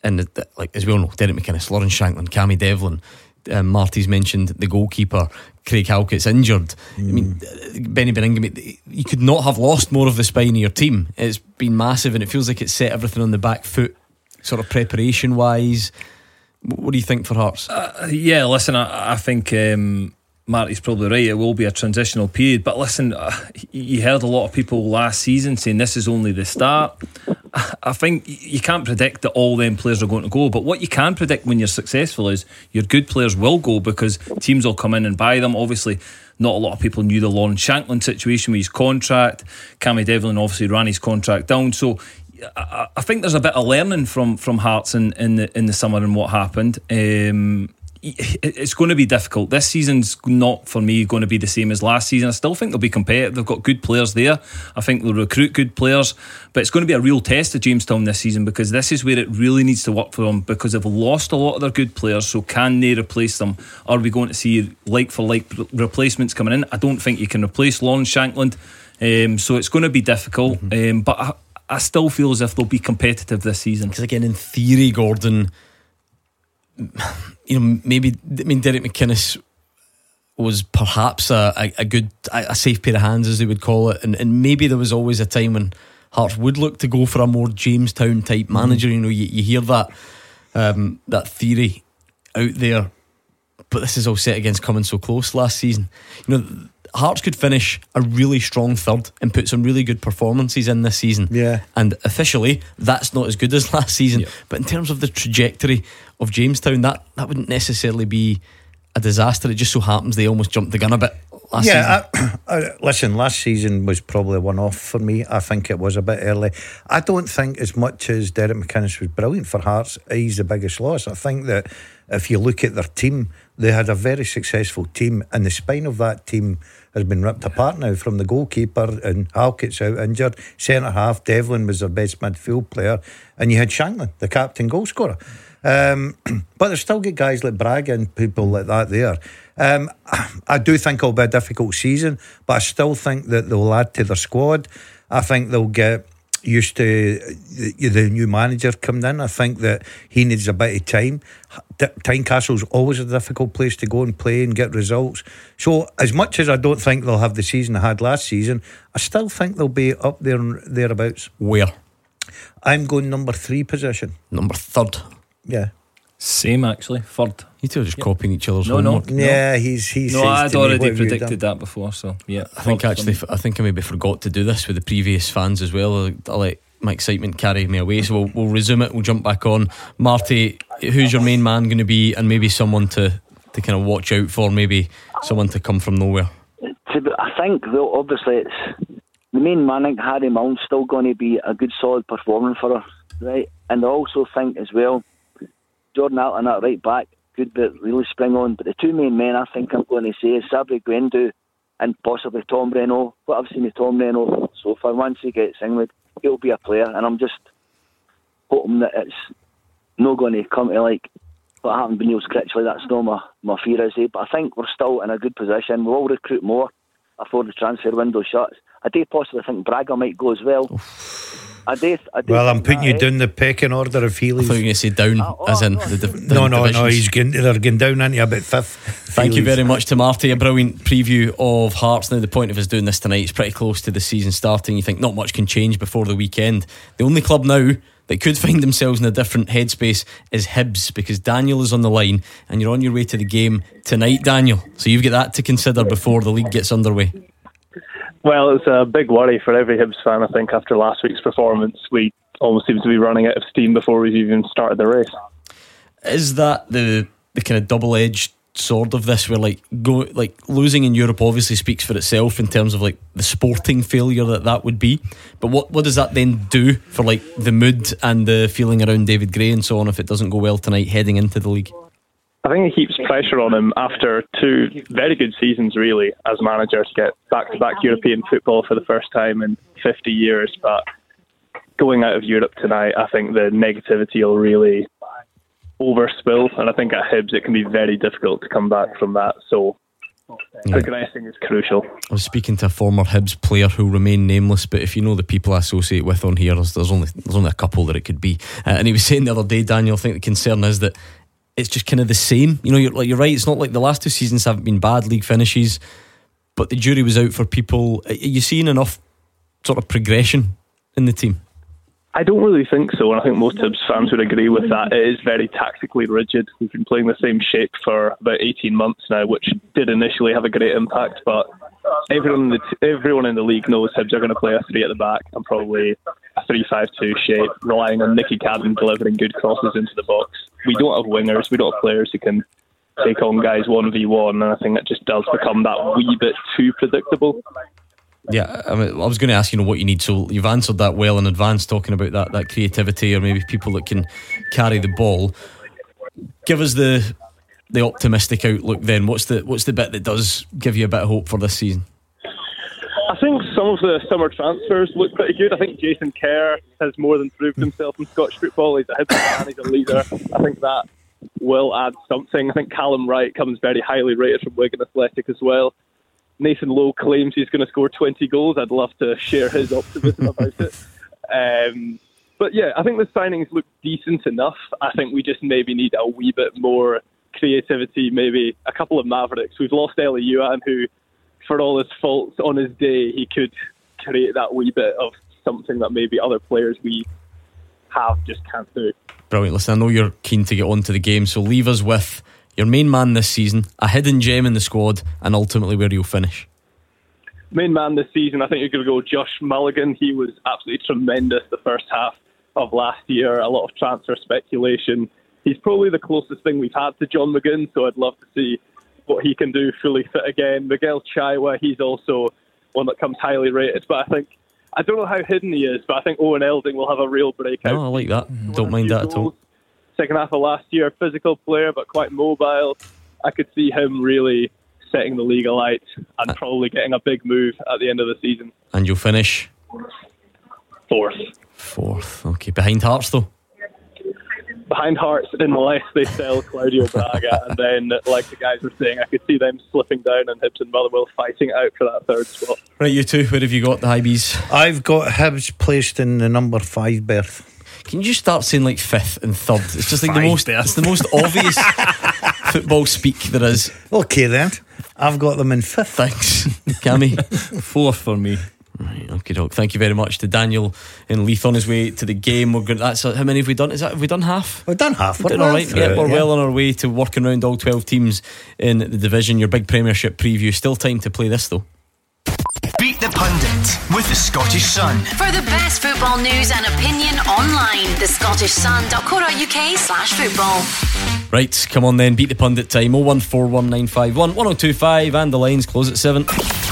and the, the, like as we all know, Derek McInnes, Lawrence Shankland, Cammy Devlin, um, Marty's mentioned the goalkeeper, Craig Halkett's injured. mm. I mean, Benny Benningham, you could not have lost more of the spine of your team. It's been massive, and it feels like it's set everything on the back foot, sort of preparation wise. What do you think for Hearts? Uh, yeah, listen, I, I think um, Marty's probably right. It will be a transitional period. But listen, uh, you heard a lot of people last season saying this is only the start. I think you can't predict that all them players are going to go. But what you can predict when you're successful is your good players will go, because teams will come in and buy them. Obviously, not a lot of people knew the Lawrence Shankland situation with his contract. Cammy Devlin obviously ran his contract down. So I, I think there's a bit of learning from, from Hearts in, in the in the summer and what happened. Um, it's going to be difficult. This season's not, for me, going to be the same as last season. I still think they'll be competitive. They've got good players there. I think they'll recruit good players, but it's going to be a real test of Jamestown this season, because this is where it really needs to work for them, because they've lost a lot of their good players. So can they replace them? Are we going to see like for like replacements coming in? I don't think you can replace Lawrence Shankland, um, so it's going to be difficult. mm-hmm. um, but I, I still feel as if they'll be competitive this season. Because again, in theory, Gordon, you know, maybe, I mean, Derek McInnes was perhaps a, a, a good, a safe pair of hands, as they would call it, and, and maybe there was always a time when Hearts would look to go for a more Jamestown type manager. mm. You know, you, you hear that um, that theory out there, but this is all set against coming so close last season. You know, Hearts could finish a really strong third and put some really good performances in this season. Yeah. And officially, that's not as good as last season. Yep. But in terms of the trajectory of Jamestown, that, that wouldn't necessarily be a disaster. It just so happens they almost jumped the gun a bit last yeah, season. I, I, listen, last season was probably a one-off for me. I think it was a bit early. I don't think, as much as Derek McInnes was brilliant for Hearts, he's the biggest loss. I think that if you look at their team, they had a very successful team, and the spine of that team has been ripped apart now, from the goalkeeper, and Halkett's out injured. Centre half, Devlin was their best midfield player, and you had Shankland, the captain goal scorer. Um, but they've still got guys like Braga and people like that there. Um, I do think it'll be a difficult season, but I still think that they'll add to their squad. I think they'll get used to the, the new manager coming in. I think that he needs a bit of time. Tynecastle's always a difficult place to go and play and get results. So as much as I don't think they'll have the season they had last season, I still think they'll be up there and thereabouts. Where? I'm going number three position. Number third. Yeah. Same, actually. Third. You two are just yep. copying each other's no, homework. No, yeah, he's he's. No, I'd already predicted that before, so yeah. I think actually, I think I maybe forgot to do this with the previous fans as well. I'll, I'll let my excitement carry me away, so we'll, we'll resume it. We'll jump back on. Marty, who's your main man going to be, and maybe someone to, to kind of watch out for, maybe someone to come from nowhere? I think, though, obviously it's the main man. I think Harry Milne's still going to be a good solid performer for us, right? And I also think as well, Jordan Alton at right back, good bit really spring on. But the two main men I think I'm going to say is Sabri Gwendu and possibly Tom Reno. What I've seen of Tom Reno so far, once he gets England, he'll be a player, and I'm just hoping that it's not going to come to like what happened with Neil Critchley. That's not my, my fear, is it? But I think we're still in a good position. We'll recruit more before the transfer window shuts. I do possibly think Braga might go as well. I do, I do well, I'm putting you that, down the pecking order if he leaves. I thought you were going to say down, uh, oh, as in no, the, the no, no, divisions. no. He's going, they're going down into about fifth. Thank you very much to Marty. A brilliant preview of Hearts. Now, the point of us doing this tonight is pretty close to the season starting. You think not much can change before the weekend. The only club now that could find themselves in a different headspace is Hibs, because Daniel is on the line and you're on your way to the game tonight, Daniel. So you've got that to consider before the league gets underway. Well, it's a big worry for every Hibs fan, I think, after last week's performance. We almost seem to be running out of steam before we've even started the race. Is that the the kind of double-edged sword of this, where like go like losing in Europe obviously speaks for itself in terms of like the sporting failure that that would be, but what what does that then do for like the mood and the feeling around David Gray and so on if it doesn't go well tonight heading into the league? I think it keeps pressure on him after two very good seasons, really, as manager, to get back-to-back European football for the first time in fifty years. But going out of Europe tonight, I think the negativity will really overspill, and I think at Hibs it can be very difficult to come back from that. So Yeah. Progressing is crucial. I was speaking to a former Hibs player who'll remain nameless, but if you know the people I associate with on here, there's, there's only there's only a couple that it could be. Uh, and he was saying the other day, Daniel, I think the concern is that it's just kind of the same. You know, you're like you're right. It's not like the last two seasons haven't been bad league finishes, but the jury was out for people. Are you seeing enough sort of progression in the team? I don't really think so, and I think most Hibs fans would agree with that. It is very tactically rigid. We've been playing the same shape for about eighteen months now, which did initially have a great impact, but everyone in the, t- everyone in the league knows Hibs are going to play a three at the back and probably a three five two shape, relying on Nicky Cadden delivering good crosses into the box. We don't have wingers, we don't have players who can take on guys one v one, and I think it just does become that wee bit too predictable. Yeah, I, mean, I was going to ask, you know, what you need. So you've answered that well in advance, talking about that that creativity, or maybe people that can carry the ball. Give us the the optimistic outlook. Then, what's the what's the bit that does give you a bit of hope for this season? I think some of the summer transfers look pretty good. I think Jason Kerr has more than proved himself in Scottish football. He's a Hibs fan, he's a leader. I think that will add something. I think Callum Wright comes very highly rated from Wigan Athletic as well. Nathan Lowe claims he's going to score twenty goals. I'd love to share his optimism about it. Um, but yeah, I think the signings look decent enough. I think we just maybe need a wee bit more creativity, maybe a couple of Mavericks. We've lost Eli Yuan, who, for all his faults on his day, he could create that wee bit of something that maybe other players we have just can't do. Brilliant. Listen, I know you're keen to get on to the game, so leave us with your main man this season, a hidden gem in the squad, and ultimately where you'll finish. Main man this season, I think you're going to go Josh Mulligan. He was absolutely tremendous the first half of last year. A lot of transfer speculation. He's probably the closest thing we've had to John McGinn, so I'd love to see what he can do fully fit again. Miguel Chaiwa, he's also one that comes highly rated, but I think, I don't know how hidden he is, but I think Owen Elding will have a real breakout. No, I like that. Don't mind that at all. Second half of last year, physical player but quite mobile. I could see him really setting the league alight and probably getting a big move at the end of the season. And you'll finish? Fourth. Fourth, okay. Behind Hearts though? Behind Hearts, unless they sell Claudio Braga, and then, like the guys were saying, I could see them slipping down and Hibs and Motherwell fighting out for that third spot. Right, you two, where have you got the high bees? I've got Hibs placed in the number five berth. Can you just start saying like fifth and third? It's just like the most it's the most obvious football speak there is. Okay then, I've got them in fifth. Thanks, Cammy. Fourth for me. Right, okay, doc. Thank you very much to Daniel in Leith on his way to the game. We're going. That's how many have we done? Is that have we done half? We've done half. We're doing all right. Yeah, we're yeah. well on our way to working around all twelve teams in the division. Your big Premiership preview. Still time to play this though. Beat the Pundit with the Scottish Sun. For the best football news and opinion online, the Scottish Sun dot co dot uk slash football. Right, come on then, beat the pundit time. oh one four one nine five one one oh two five, and the lines close at seven.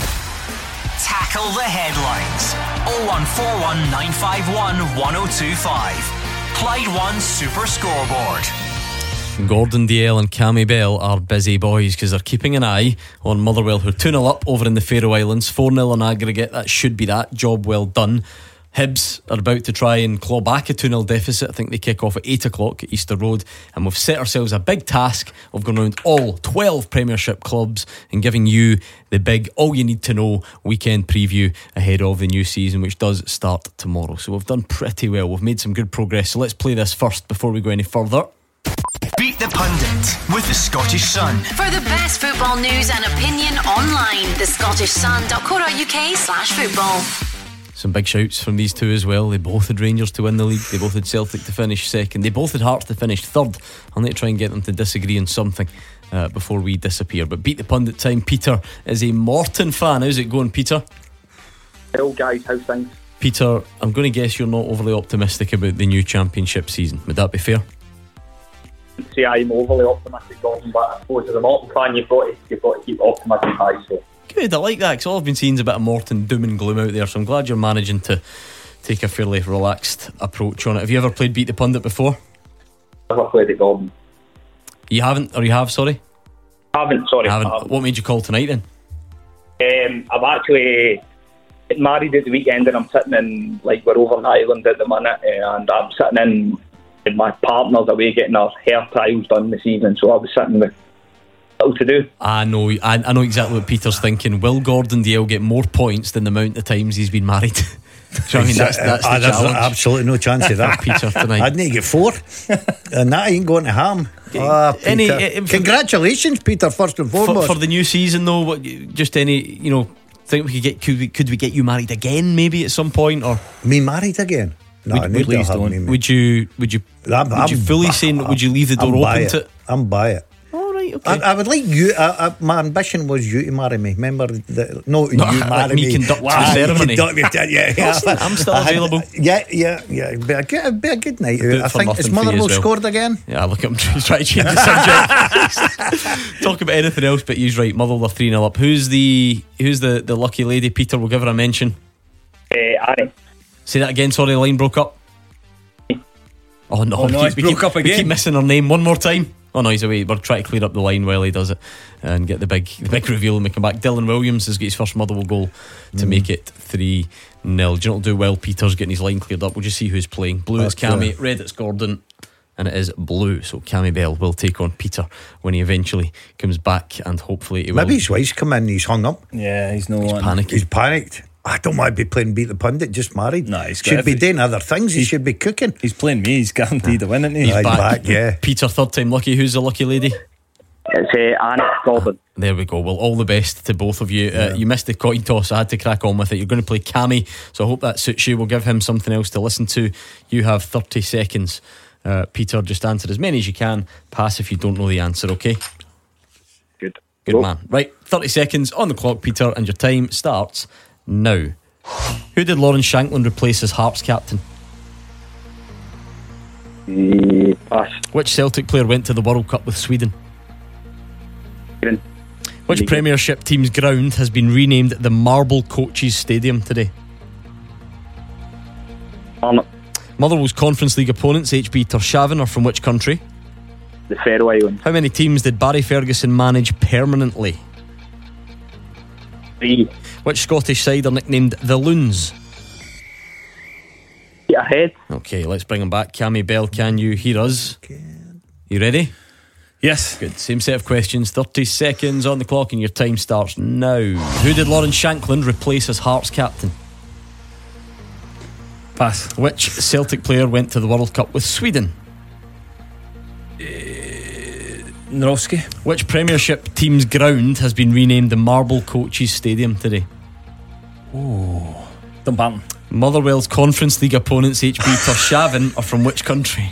Tackle the headlines. oh one four one nine five one one oh two five. Clyde One Super Scoreboard. Gordon Dalziel and Cammy Bell are busy boys because they're keeping an eye on Motherwell, who are two nil up over in the Faroe Islands, four nil on aggregate. That should be that. Job well done. Hibs are about to try and claw back a two nil deficit. I think they kick off at eight o'clock at Easter Road, and we've set ourselves a big task of going around all twelve Premiership clubs and giving you the big all you need to know weekend preview ahead of the new season, which does start tomorrow. So we've done pretty well. We've made some good progress. So let's play this first before we go any further. Beat the Pundit with the Scottish Sun. For the best football news and opinion online, the Scottish Sun dot co dot uk slash football. Some big shouts from these two as well. They both had Rangers to win the league. They both had Celtic to finish second. They both had Hearts to finish third. I'll need to try and get them to disagree on something uh, before we disappear. But beat the pundit time. Peter is a Morton fan. How's it going, Peter? Hello guys, how's things? Peter, I'm going to guess you're not overly optimistic about the new championship season. Would that be fair? Say I'm overly optimistic, Gordon, but I suppose as a Morton fan, you've got to, you've got to keep optimism high. So. Good, I like that, because all I've been seeing is a bit of Morton doom and gloom out there, so I'm glad you're managing to take a fairly relaxed approach on it. Have you ever played Beat the Pundit before? I've never played it, Gordon. You haven't, or you have, sorry? I haven't, sorry. I haven't. I haven't. What made you call tonight then? Um, I've actually get married at the weekend, and I'm sitting in, like, we're over in Ireland at the minute, and I'm sitting in, and my partner's away getting her hair trials done this evening, so I was sitting with little to do. I know, I, I know exactly what Peter's thinking. Will Gordon Dale get more points than the amount of times he's been married? Do you know what I mean? That's, that's the uh, there's challenge. absolutely no chance of that, Peter, tonight. I'd need to get four, and that ain't going to harm. Ah, Peter. Any, uh, Congratulations, Peter, first and foremost. For, for the new season, though, what, just any, you know, think we could get, could we, could we get you married again, maybe at some point, or me married again? No, would, would, please don't. Me, would you? Would you? I'm, would I'm, you fully I'm, say? Would you leave the door open it. to it? I'm by it. All right, okay. I, I would like you. Uh, uh, my ambition was you to marry me. Remember, the, no, no, you like marry me. me. Conduct wow, the ceremony. Conduct me, yeah, yeah. Listen, I'm still available. Had, yeah, yeah, yeah. It'd be a good, it'd be a good night. I think his Motherwell well. scored again. Yeah, look, I'm trying to change the subject. Talk about anything else, but he's right. Motherwell are three nil up. Who's the Who's the, the lucky lady? Peter, we'll give her a mention. Uh, Annie. Say that again. Sorry, the line broke up. Oh no, oh, no, we it's keep, broke we keep, up again. We keep missing her name one more time. Oh no, he's away. We're trying to clear up the line while he does it and get the big the big reveal when we come back. Dylan Williams has got his first Motherwell goal to mm. make it three nil. Do you know what will do well? Peter's getting his line cleared up. We'll just see who's playing. Blue it's Cammy, red it's Gordon, and it is blue. So Cammy Bell will take on Peter when he eventually comes back, and hopefully he will. Maybe his wife's come in and he's hung up. Yeah, he's no he's panicking. He's panicked. I don't want to be playing Beat the Pundit, just married. Nah, he's should be doing other things. He should be cooking. He's playing me. He's guaranteed to win, isn't he? He's right, back. back. Yeah. Peter, third time lucky. Who's the lucky lady? It's uh, Annie Gordon. There we go. Well, all the best to both of you. Yeah. Uh, you missed the coin toss. I had to crack on with it. You're going to play Cammy, so I hope that suits you. We'll give him something else to listen to. You have thirty seconds. Uh, Peter, just answer as many as you can. Pass if you don't know the answer, okay? Good. Good oh. man. Right, thirty seconds on the clock, Peter, and your time starts now. Who did Lawrence Shankland replace as Hearts captain? Mm, pass. Which Celtic player went to the World Cup with Sweden? Green. Which Green. Premiership team's ground has been renamed the Marble Coaches Stadium today? Arnott. Motherwell's Conference League opponents, H B Tórshavn, are from which country? The Faroe Islands. How many teams did Barry Ferguson manage permanently? Three. Which Scottish side are nicknamed the Loons? Get ahead. Okay, let's bring them back. Cammy Bell, can you hear us? You ready? Yes. Good. Same set of questions. thirty seconds on the clock, and your time starts now. Who did Lawrence Shankland replace as Hearts captain? Pass. Which Celtic player went to the World Cup with Sweden? Uh, Narowski. Which Premiership team's ground has been renamed the Marble Coaches Stadium today? Oh, Dumbarton. Motherwell's Conference League opponents, H B Tórshavn, are from which country?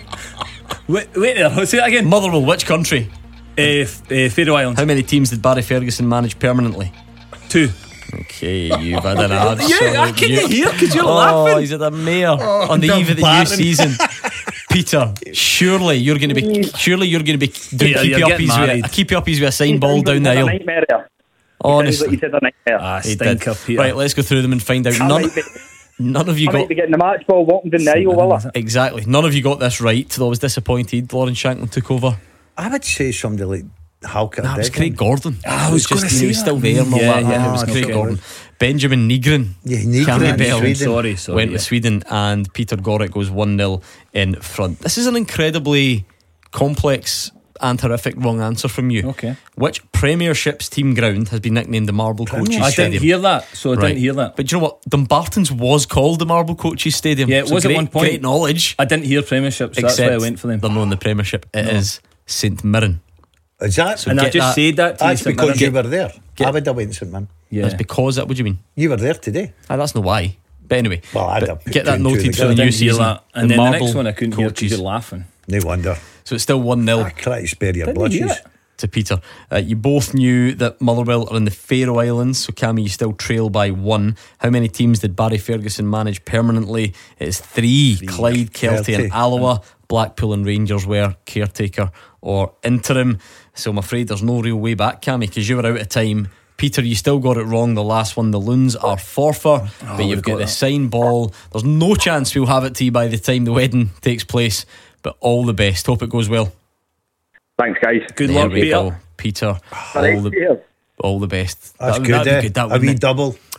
Wait, wait there, say that again. Motherwell, which country? Uh, f- uh, Faroe Islands. How many teams did Barry Ferguson manage permanently? Two. Okay, you've had an absolute. Yeah, can you hear? Because you're oh, laughing. He's at a mayor oh, on the eve of the Barton. new season. Peter, surely you're going to be. Surely you're going to be doing Peter, keep you're uppies getting with keep uppies with a sign ball down the aisle. Nightmare there. Honestly, He said a nightmare. Ah, He stinker, did. Peter. Right, let's go through them and find out. I None, might be, none of you I got might be getting the match ball walking down the aisle, will I? exactly. None of you got this right. So I was disappointed. Lawrence Shankland took over. I would say somebody like Halkett. Nah, it was Craig Gordon. Ah, I It was just, gonna he say was that. still there and all Yeah, that. yeah, it was okay. Craig Gordon. Benjamin Nygren. Yeah, Nygren Cammy in Bell. Sweden. Sorry, sorry. went yeah. with Sweden, and Peter Gorick goes one nil in front. This is an incredibly complex and horrific wrong answer from you. Okay. Which Premiership's team ground has been nicknamed the Marble Coaches I Stadium? didn't hear that, so I Right. didn't hear that. But do you know what? Dumbarton's was called the Marble Coaches Stadium. Yeah, it So was at great, one point. Great knowledge. I didn't hear Premiership, so that's why I went for them. They're not in the Premiership. It is St Mirren. Is that? So And I get just that- said that to That's you. because St. you Mirren. were there. Get- I would have went St Mirren. Yeah. That's because that. What do you mean? You were there today. Ah, that's not why. But anyway, Well, I'd but have put get two that and two noted for together. the I new didn't hear season. that. And then the next Marble one I couldn't hear because Coaches. you're laughing. No wonder. So it's still one nil I try to spare your Didn't hear blushes. it. to Peter. Uh, you both knew that Motherwell are in the Faroe Islands, so Cammy, you still trail by one. How many teams did Barry Ferguson manage permanently? It's three. three. Clyde, Kelty and Alloa. Blackpool and Rangers were caretaker or interim. So I'm afraid there's no real way back, Cammy, because you were out of time. Peter, you still got it wrong. The last one, the Loons are forfeit, Oh, but you've we've got, got the that. sign ball. There's no chance we'll have it to you by the time the wedding takes place, but all the best. Hope it goes well. Thanks, guys. Good There luck, we Peter. go. Peter, all the, all the best. That's That- good, that'd be eh? good, that, A wouldn't wee it? double.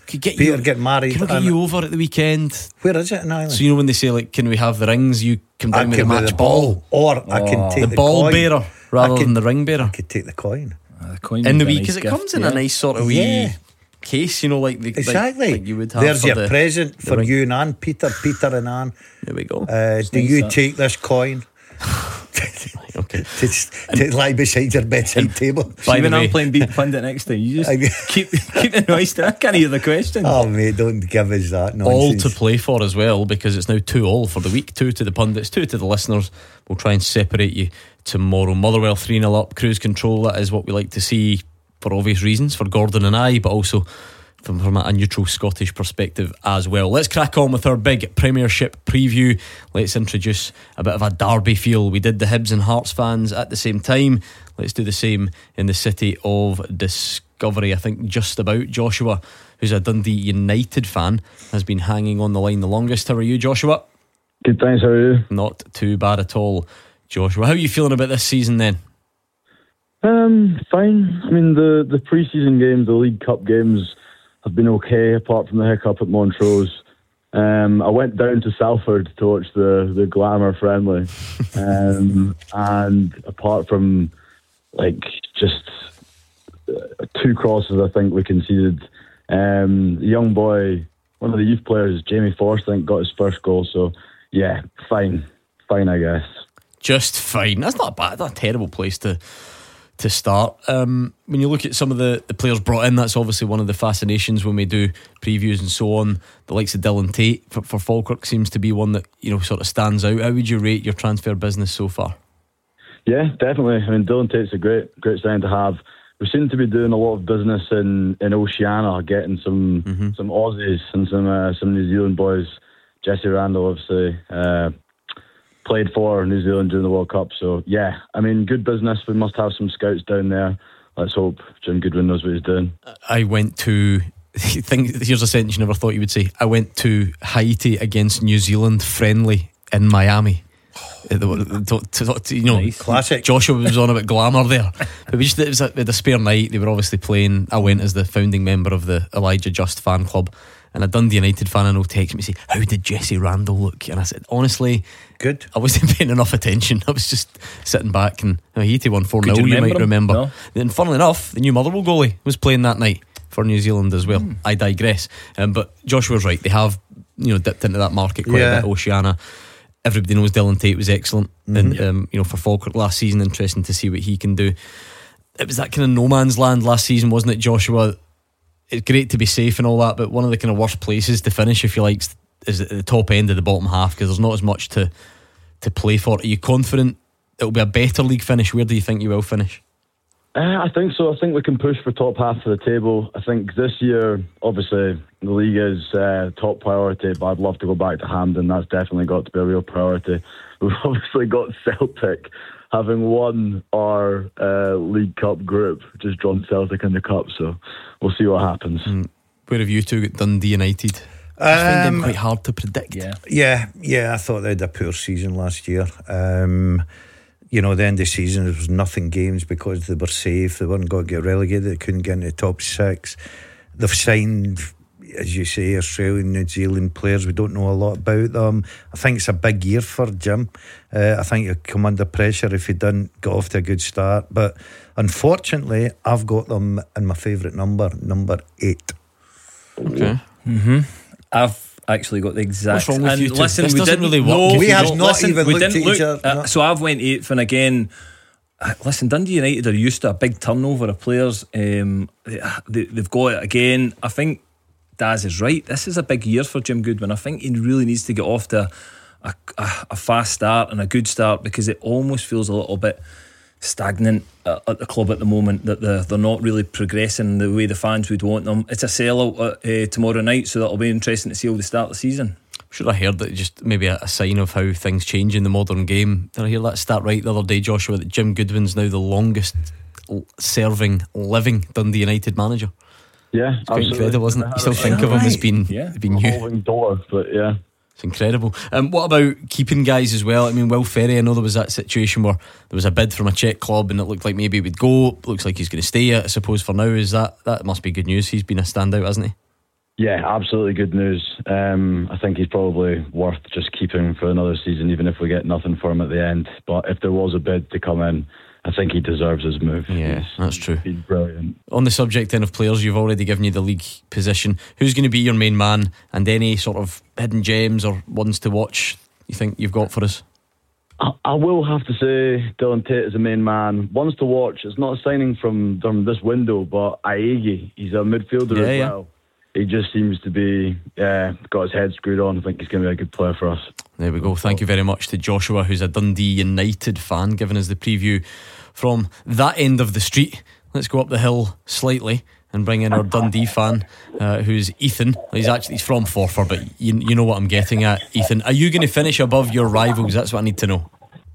Could get Peter you, get married. Can we get you over at the weekend? Where is it in Ireland? So you know when they say like, can we have the rings? You come down I with a can match with the ball. ball, or I can Oh. take the, the ball coin. bearer rather I could- than the ring bearer. I could take the coin. Uh, the coin in the would be week a because nice it gift, comes in yeah. a nice sort of wee Yeah. case, you know, like the Exactly. like, like you would have. There's for your the, present the for ring. you and Anne, Peter, Peter and Anne. There we go. Uh, do nice, you that. take this coin? Okay. to, to lie beside your bedside table. By the when way- I'm playing Beat Pundit next time, you I- just keep keep the noise down. I can't hear the question. Oh mate, don't give us that all nonsense. to play for as well, because it's now two all for the week. Two to the pundits, two to the listeners. We'll try and separate you tomorrow. Motherwell three nil up, cruise control. That is what we like to see for obvious reasons for Gordon and I, but also from, from a neutral Scottish perspective as well. Let's crack on with our big Premiership preview. Let's introduce a bit of a derby feel. We did the Hibs and Hearts fans at the same time. Let's do the same in the city of Discovery. I think just about. Joshua, who's a Dundee United fan, has been hanging on the line the longest. How are you, Joshua? Good, thanks. How are you? Not too bad at all, Joshua. How are you feeling about this season then? Um, fine. I mean, the the pre-season games, the League Cup games, have been okay, apart from the hiccup at Montrose. Um, I went down to Salford to watch the the Glamour friendly, um, and apart from like just uh, two crosses, I think we conceded. Um, the young boy, one of the youth players, Jamie Forrest, I think got his first goal. So yeah, fine, fine, I guess. Just fine. That's not bad. That's not a terrible place to to start. Um, when you look at some of the, the players brought in, that's obviously one of the fascinations when we do previews and so on. The likes of Dylan Tate for, for Falkirk seems to be one that, you know, sort of stands out. How would you rate your transfer business so far? Yeah, definitely. I mean, Dylan Tate's a great, great sign to have. We seem to be doing a lot of business in, in Oceania, getting some Mm-hmm. some Aussies and some uh, some New Zealand boys. Jesse Randall, obviously, uh, played for New Zealand during the World Cup. So yeah, I mean, good business. We must have some scouts down there. Let's hope Jim Goodwin knows what he's doing. I went to think here's a sentence you never thought you would say. I went to Haiti against New Zealand friendly in Miami. Uh, the- to- to- to- you know, Nice. Classic. Joshua was on about glamour there, but we just it was a, we had a spare night. They were obviously playing. I went as the founding member of the Elijah Just fan club, and a Dundee United fan I know texted me and say, "How did Jesse Randall look?" And I said, honestly, good. I wasn't paying enough attention. I was just sitting back, and uh, Haiti won four Could nil. you You, might remember him? remember. No. Then, funnily enough, the new Motherwell goalie was playing that night for New Zealand as well. Hmm. I digress. Um, but Joshua's right. They have, you know, dipped into that market quite Yeah. a bit. Oceania. Everybody knows Dylan Tate was excellent, and um, you know, for Falkirk last season, interesting to see what he can do. It was that kind of no man's land last season, wasn't it, Joshua? It's great to be safe and all that, but one of the kind of worst places to finish, if you like, is at the top end of the bottom half, because there's not as much to to play for. Are you confident it'll be a better league finish? Where do you think you will finish? Uh, I think so. I think we can push for top half of the table. I think this year, obviously, the league is uh, top priority, but I'd love to go back to Hampden. That's definitely got to be a real priority. We've obviously got Celtic having won our uh, League Cup group, just drawn Celtic in the Cup, so we'll see what happens. Mm. Where have you two got Dundee United? I find them Um, quite hard to predict. Yeah. Yeah, yeah, I thought they had a poor season last year. Um, you know, the end of the season, there was nothing games because they were safe. They weren't going to get relegated. They couldn't get into the top six. They've signed, as you say, Australian, New Zealand players. We don't know a lot about them. I think it's a big year for Jim. Uh, I think he'll come under pressure if he doesn't get off to a good start. But unfortunately, I've got them in my favourite number, number eight. Okay. Mm-hmm. I've actually got the exact. What's wrong with and you two? listen, This we doesn't didn't really work no, if We you have don't- not listen, even we looked didn't at look. each other. uh, No. So I've went eighth, and again, uh, listen, Dundee United are used to a big turnover of players. Um, they, they, they've got it again. I think Daz is right. This is a big year for Jim Goodwin. I think he really needs to get off to a, a, a fast start and a good start, because it almost feels a little bit stagnant at, at the club at the moment, that they're, they're not really progressing the way the fans would want them. It's a sellout uh, uh, tomorrow night, so that'll be interesting to see how they start the season. Should I heard that just maybe a, a sign of how things change in the modern game. Did I hear that stat right the other day, Joshua, that Jim Goodwin's now the longest l- serving living Dundee United manager? Yeah, It's quite incredible, isn't it? You still think of him as being, Yeah. being you. Revolving door, but yeah. It's incredible. Um, what about keeping guys as well? I mean, Will Ferry, I know there was that situation where there was a bid from a Czech club and it looked like maybe he would go. Looks like he's going to stay, I suppose, for now. Is that that must be good news? He's been a standout, hasn't he? Yeah, absolutely good news. Um, I think he's probably worth just keeping for another season, even if we get nothing for him at the end. But if there was a bid to come in, I think he deserves his move. Yeah, he's, that's true. He's brilliant. On the subject then of players, you've already given you the league position. Who's going to be your main man, and any sort of hidden gems or ones to watch you think you've got for us? I, I will have to say Dylan Tate is the main man. Ones to watch. It's not a signing from, from this window, but Aegi, he's a midfielder yeah, as yeah. well. He just seems to be uh, got his head screwed on. I think he's going to be a good player for us. There we go. Thank you very much to Joshua, who's a Dundee United fan, giving us the preview from that end of the street. Let's go up the hill slightly and bring in our Dundee fan, uh, who's Ethan. He's actually he's from Forfar, but you, you know what I'm getting at, Ethan. Are you going to finish above your rivals? That's what I need to know.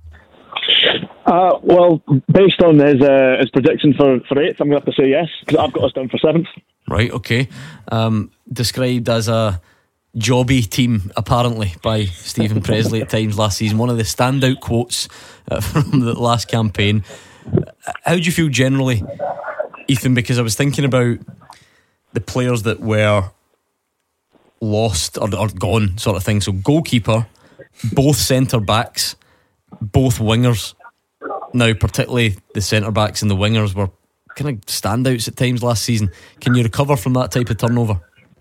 Uh, well, based on his uh, his prediction for, for eighth, I'm going to have to say yes, because I've got us down for seventh. Right, okay. Um, described as a jobby team, apparently, by Stephen Presley at times last season. One of the standout quotes uh, from the last campaign. How do you feel generally, Ethan? Because I was thinking about the players that were lost or, or gone, sort of thing. So goalkeeper, both centre backs, both wingers. Now, particularly the centre backs and the wingers were kind of standouts at times last season. Can you recover from that type of turnover?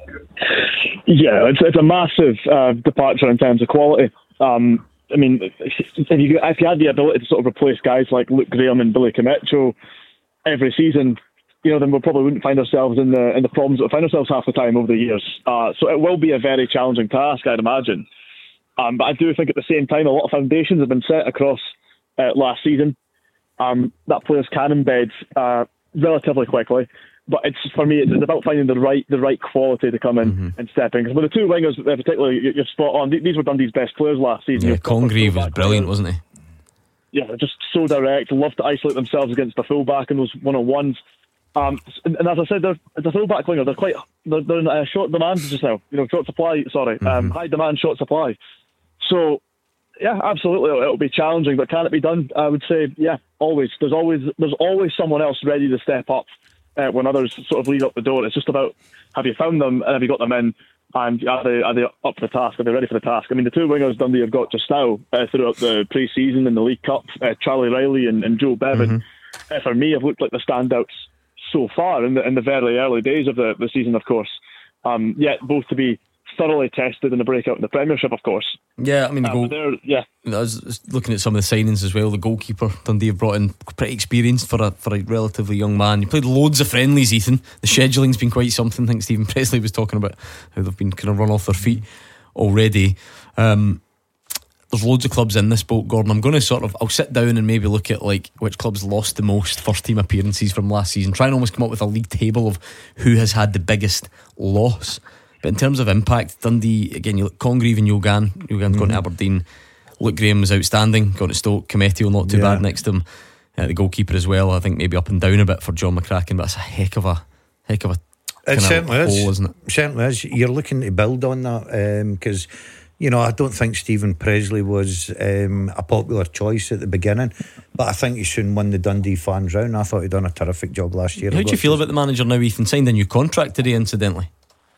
Yeah, it's, it's a massive uh, departure in terms of quality. Um, I mean, if you, if you had the ability to sort of replace guys like Luke Graham and Billy Camacho every season, you know, then we probably wouldn't find ourselves in the in the problems that we find ourselves half the time over the years. Uh, so it will be a very challenging task, I'd imagine. Um, but I do think at the same time, a lot of foundations have been set across uh, last season. Um, that players can embed uh, relatively quickly, but it's for me, it's about finding the right the right quality to come in mm-hmm. and step in. Because with the two wingers, particularly, you're spot on. These were Dundee's best players last season. Yeah, Congreve was brilliant, wasn't he? Yeah, just so direct. Love to isolate themselves against the fullback in those one-on-ones. Um, and, and as I said, they're the fullback winger. They're quite they're, they're in a short demand just now. You know, short supply. Sorry, mm-hmm. um, high demand, short supply. So. Yeah, absolutely. It'll be challenging, but can it be done? I would say, yeah, always. There's always there's always someone else ready to step up uh, when others sort of lead up the door. It's just about, have you found them and have you got them in, and are they are they up for the task? Are they ready for the task? I mean, the two wingers Dundee have got just now uh, throughout the pre-season and the League Cup, uh, Charlie Riley and, and Joe Bevan, mm-hmm. uh, for me, have looked like the standouts so far in the in the very early days of the, the season, of course. Um, yet both to be thoroughly tested in the breakout in the Premiership, of course. Yeah, I mean, the um, goal, yeah. I was looking at some of the signings as well. The goalkeeper Dundee have brought in, pretty experienced for a for a relatively young man. You played loads of friendlies, Ethan. The scheduling's been quite something. I think Stephen Presley was talking about how they've been kind of run off their feet already. Um, there's loads of clubs in this boat, Gordon. I'm going to sort of, I'll sit down and maybe look at like which clubs lost the most first team appearances from last season. Try and almost come up with a league table of who has had the biggest loss. But in terms of impact, Dundee, again, you look Congreve and Yogan. Yogan's mm. gone to Aberdeen. Luke Graham was outstanding, gone to Stoke. Cometio not too yeah. bad next to him. Uh, the goalkeeper as well, I think maybe up and down a bit for John McCracken, but that's a heck of a heck of a it certainly hole, is. isn't it? Certainly is. You're looking to build on that because um, you know, I don't think Stephen Presley was um, a popular choice at the beginning, but I think he soon won the Dundee fans round. I thought he'd done a terrific job last year. How do you feel about the manager now, Ethan? Signed a new contract today, incidentally.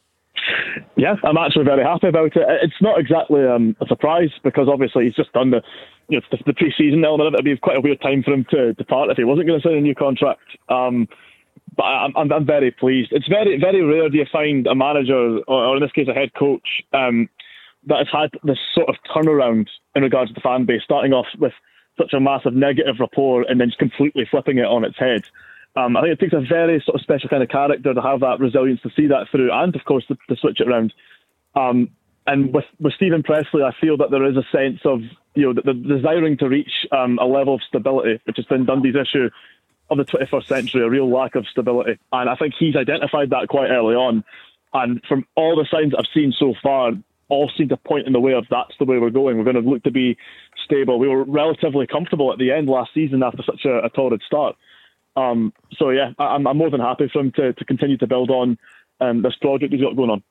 Yeah, I'm actually very happy about it. It's not exactly um, a surprise because obviously he's just done the, you know, the, the pre-season element of it. It'd be quite a weird time for him to depart if he wasn't going to sign a new contract. Um, but I'm, I'm, I'm very pleased. It's very, very rare do you find a manager, or, or in this case a head coach, um, that has had this sort of turnaround in regards to the fan base, starting off with such a massive negative rapport and then just completely flipping it on its head. Um, I think it takes a very sort of special kind of character to have that resilience to see that through, and of course to, to switch it around. Um, and with with Stephen Presley, I feel that there is a sense of, you know, the, the desiring to reach um, a level of stability, which has been Dundee's issue of the twenty-first century, a real lack of stability. And I think he's identified that quite early on. And from all the signs I've seen so far, all seem to point in the way of that's the way we're going. We're going to look to be stable. We were relatively comfortable at the end last season after such a, a torrid start. Um, so yeah, I'm, I'm more than happy for him to, to continue to build on um, this project he's got going on.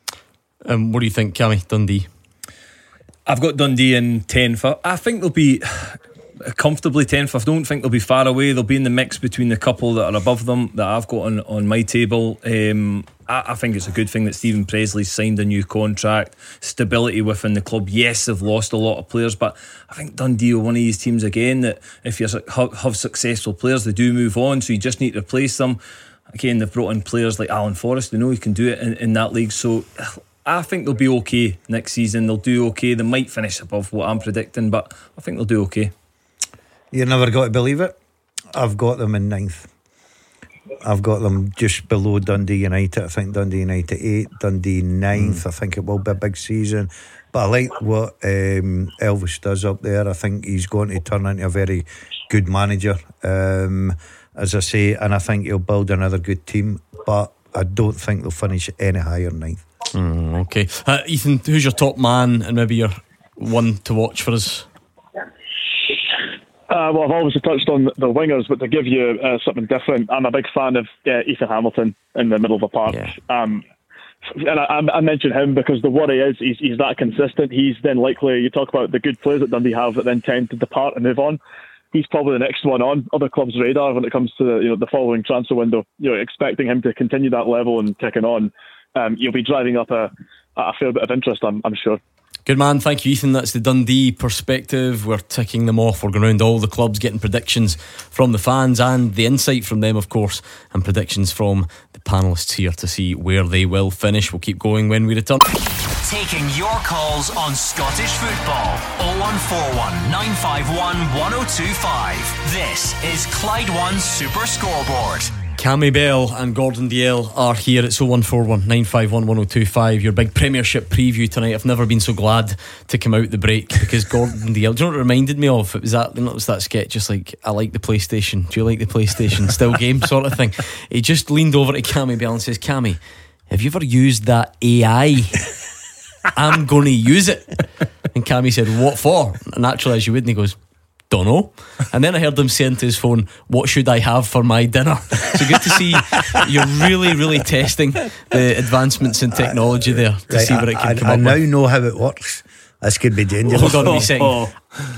Um, what do you think, Cammy? Dundee? I've got Dundee in ten for. I think they'll be comfortably tenth. I don't think they'll be far away. They'll be in the mix between the couple that are above them that I've got on, on my table. um, I, I think it's a good thing that Stephen Presley's signed a new contract. Stability within the club. Yes, they've lost a lot of players, but I think Dundee are one of these teams again that if you have successful players, they do move on, so you just need to replace them. Again, they've brought in players like Alan Forrest. They know he can do it in, in that league, so I think they'll be okay next season. They'll do okay. They might finish above what I'm predicting, but I think they'll do okay. You never got to believe it. I've got them in ninth. I've got them just below Dundee United. I think Dundee United eight, Dundee ninth. Mm. I think it will be a big season. But I like what um, Elvis does up there. I think he's going to turn into a very good manager, um, as I say, and I think he'll build another good team. But I don't think they'll finish any higher than ninth. Mm, okay. Uh, Ethan, who's your top man and maybe your one to watch for us? Uh, well, I've obviously touched on the wingers, but to give you uh, something different, I'm a big fan of uh, Ethan Hamilton in the middle of the park. Yeah. Um, and I, I mention him because the worry is he's, he's that consistent. He's then likely, you talk about the good players that Dundee have that then tend to depart and move on. He's probably the next one on other clubs' radar when it comes to the, you know, the following transfer window. You know, expecting him to continue that level and kicking on. Um, you'll be driving up a, a fair bit of interest, I'm, I'm sure. Good man, thank you, Ethan. That's the Dundee perspective. We're ticking them off. We're going around all the clubs, getting predictions from the fans and the insight from them, of course, and predictions from the panellists here to see where they will finish. We'll keep going when we return. Taking your calls on Scottish football. oh one four one, nine five one, one oh two five. This is Clyde One Super Scoreboard. Cammy Bell and Gordon Dalziel are here. It's oh one four one, nine five one, one oh two five. Your big Premiership preview tonight. I've never been so glad to come out the break because Gordon Dalziel, do you know what it reminded me of? It was that, it was that sketch, just like, I like the PlayStation. Do you like the PlayStation? Still game sort of thing. He just leaned over to Cammy Bell and says, Cammy, have you ever used that A I? I'm going to use it. And Cammy said, what for? Naturally, as you would, and he goes, don't know. And then I heard him saying to his phone, what should I have for my dinner? So good to see you're really, really testing the advancements in technology there to right, see what it can I, come I, up I now with. know how it works. This could be dangerous. Hold on a wee second. Oh.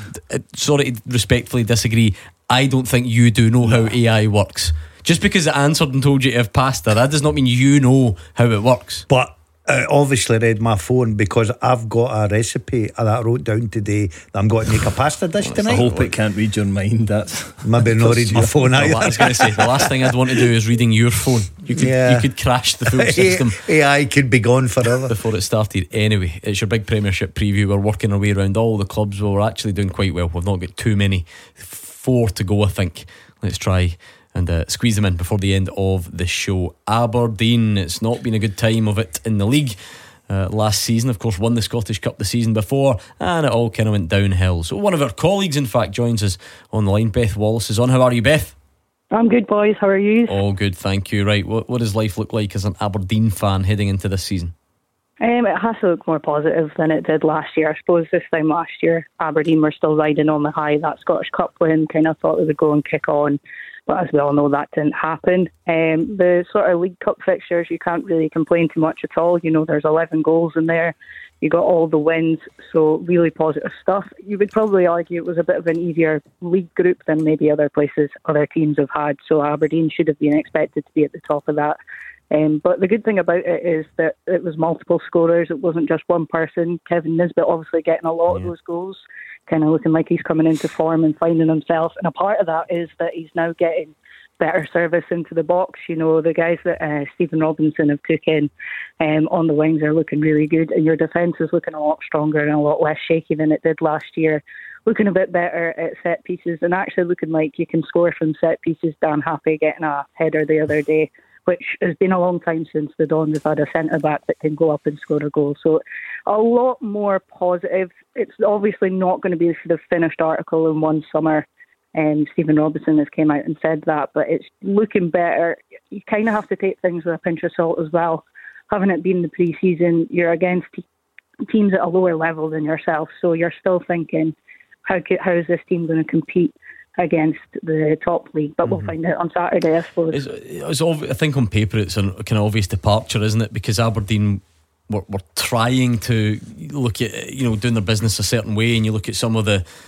Sorry to respectfully disagree. I don't think you do know how A I works. Just because it answered and told you to have pasta, that does not mean you know how it works. But I obviously read my phone because I've got a recipe that I wrote down today that I'm going to make a pasta dish well, tonight. I hope it can't read your mind. That's maybe not read my phone either. I was going to say the last thing I'd want to do is reading your phone. You could yeah. you could crash the full system. A I could be gone forever before it started. Anyway, it's your big Premiership preview. We're working our way around all the clubs. Well, we're actually doing quite well. We've not got too many. Four to go, I think. Let's try and uh, squeeze them in before the end of the show. Aberdeen, it's not been a good time of it in the league uh, last season. Of course, won the Scottish Cup the season before, and it all kind of went downhill. So one of our colleagues, in fact, joins us on the line. Beth Wallace is on. How are you, Beth? I'm good, boys. How are you? All good, thank you. Right, what, what does life look like as an Aberdeen fan heading into this season? Um, it has to look more positive than it did last year. I suppose this time last year, Aberdeen were still riding on the high. That Scottish Cup win, kind of thought they would go and kick on. But as we all know, that didn't happen. Um, the sort of League Cup fixtures, you can't really complain too much at all. You know, there's eleven goals in there. You got all the wins, so really positive stuff. You would probably argue it was a bit of an easier league group than maybe other places, other teams have had. So Aberdeen should have been expected to be at the top of that. Um, but the good thing about it is that it was multiple scorers. It wasn't just one person. Kevin Nisbet obviously getting a lot yeah. of those goals, kind of looking like he's coming into form and finding himself. And a part of that is that he's now getting better service into the box. You know, the guys that uh, Stephen Robinson have took in um, on the wings are looking really good. And your defence is looking a lot stronger and a lot less shaky than it did last year. Looking a bit better at set pieces and actually looking like you can score from set pieces. Dan Happy getting a header the other day, which has been a long time since the Dons have had a centre-back that can go up and score a goal. So a lot more positive. It's obviously not going to be the finished article in one summer. And Stephen Robinson has came out and said that, but it's looking better. You kind of have to take things with a pinch of salt as well. Having it been the pre-season, you're against teams at a lower level than yourself, so you're still thinking, how, how is this team going to compete against the top league? But mm-hmm. we'll find out on Saturday, I suppose. It's, it's obvi- I think on paper it's a kind of obvious departure, isn't it? Because Aberdeen were, were trying to look at, you know, doing their business a certain way, and you look at some of the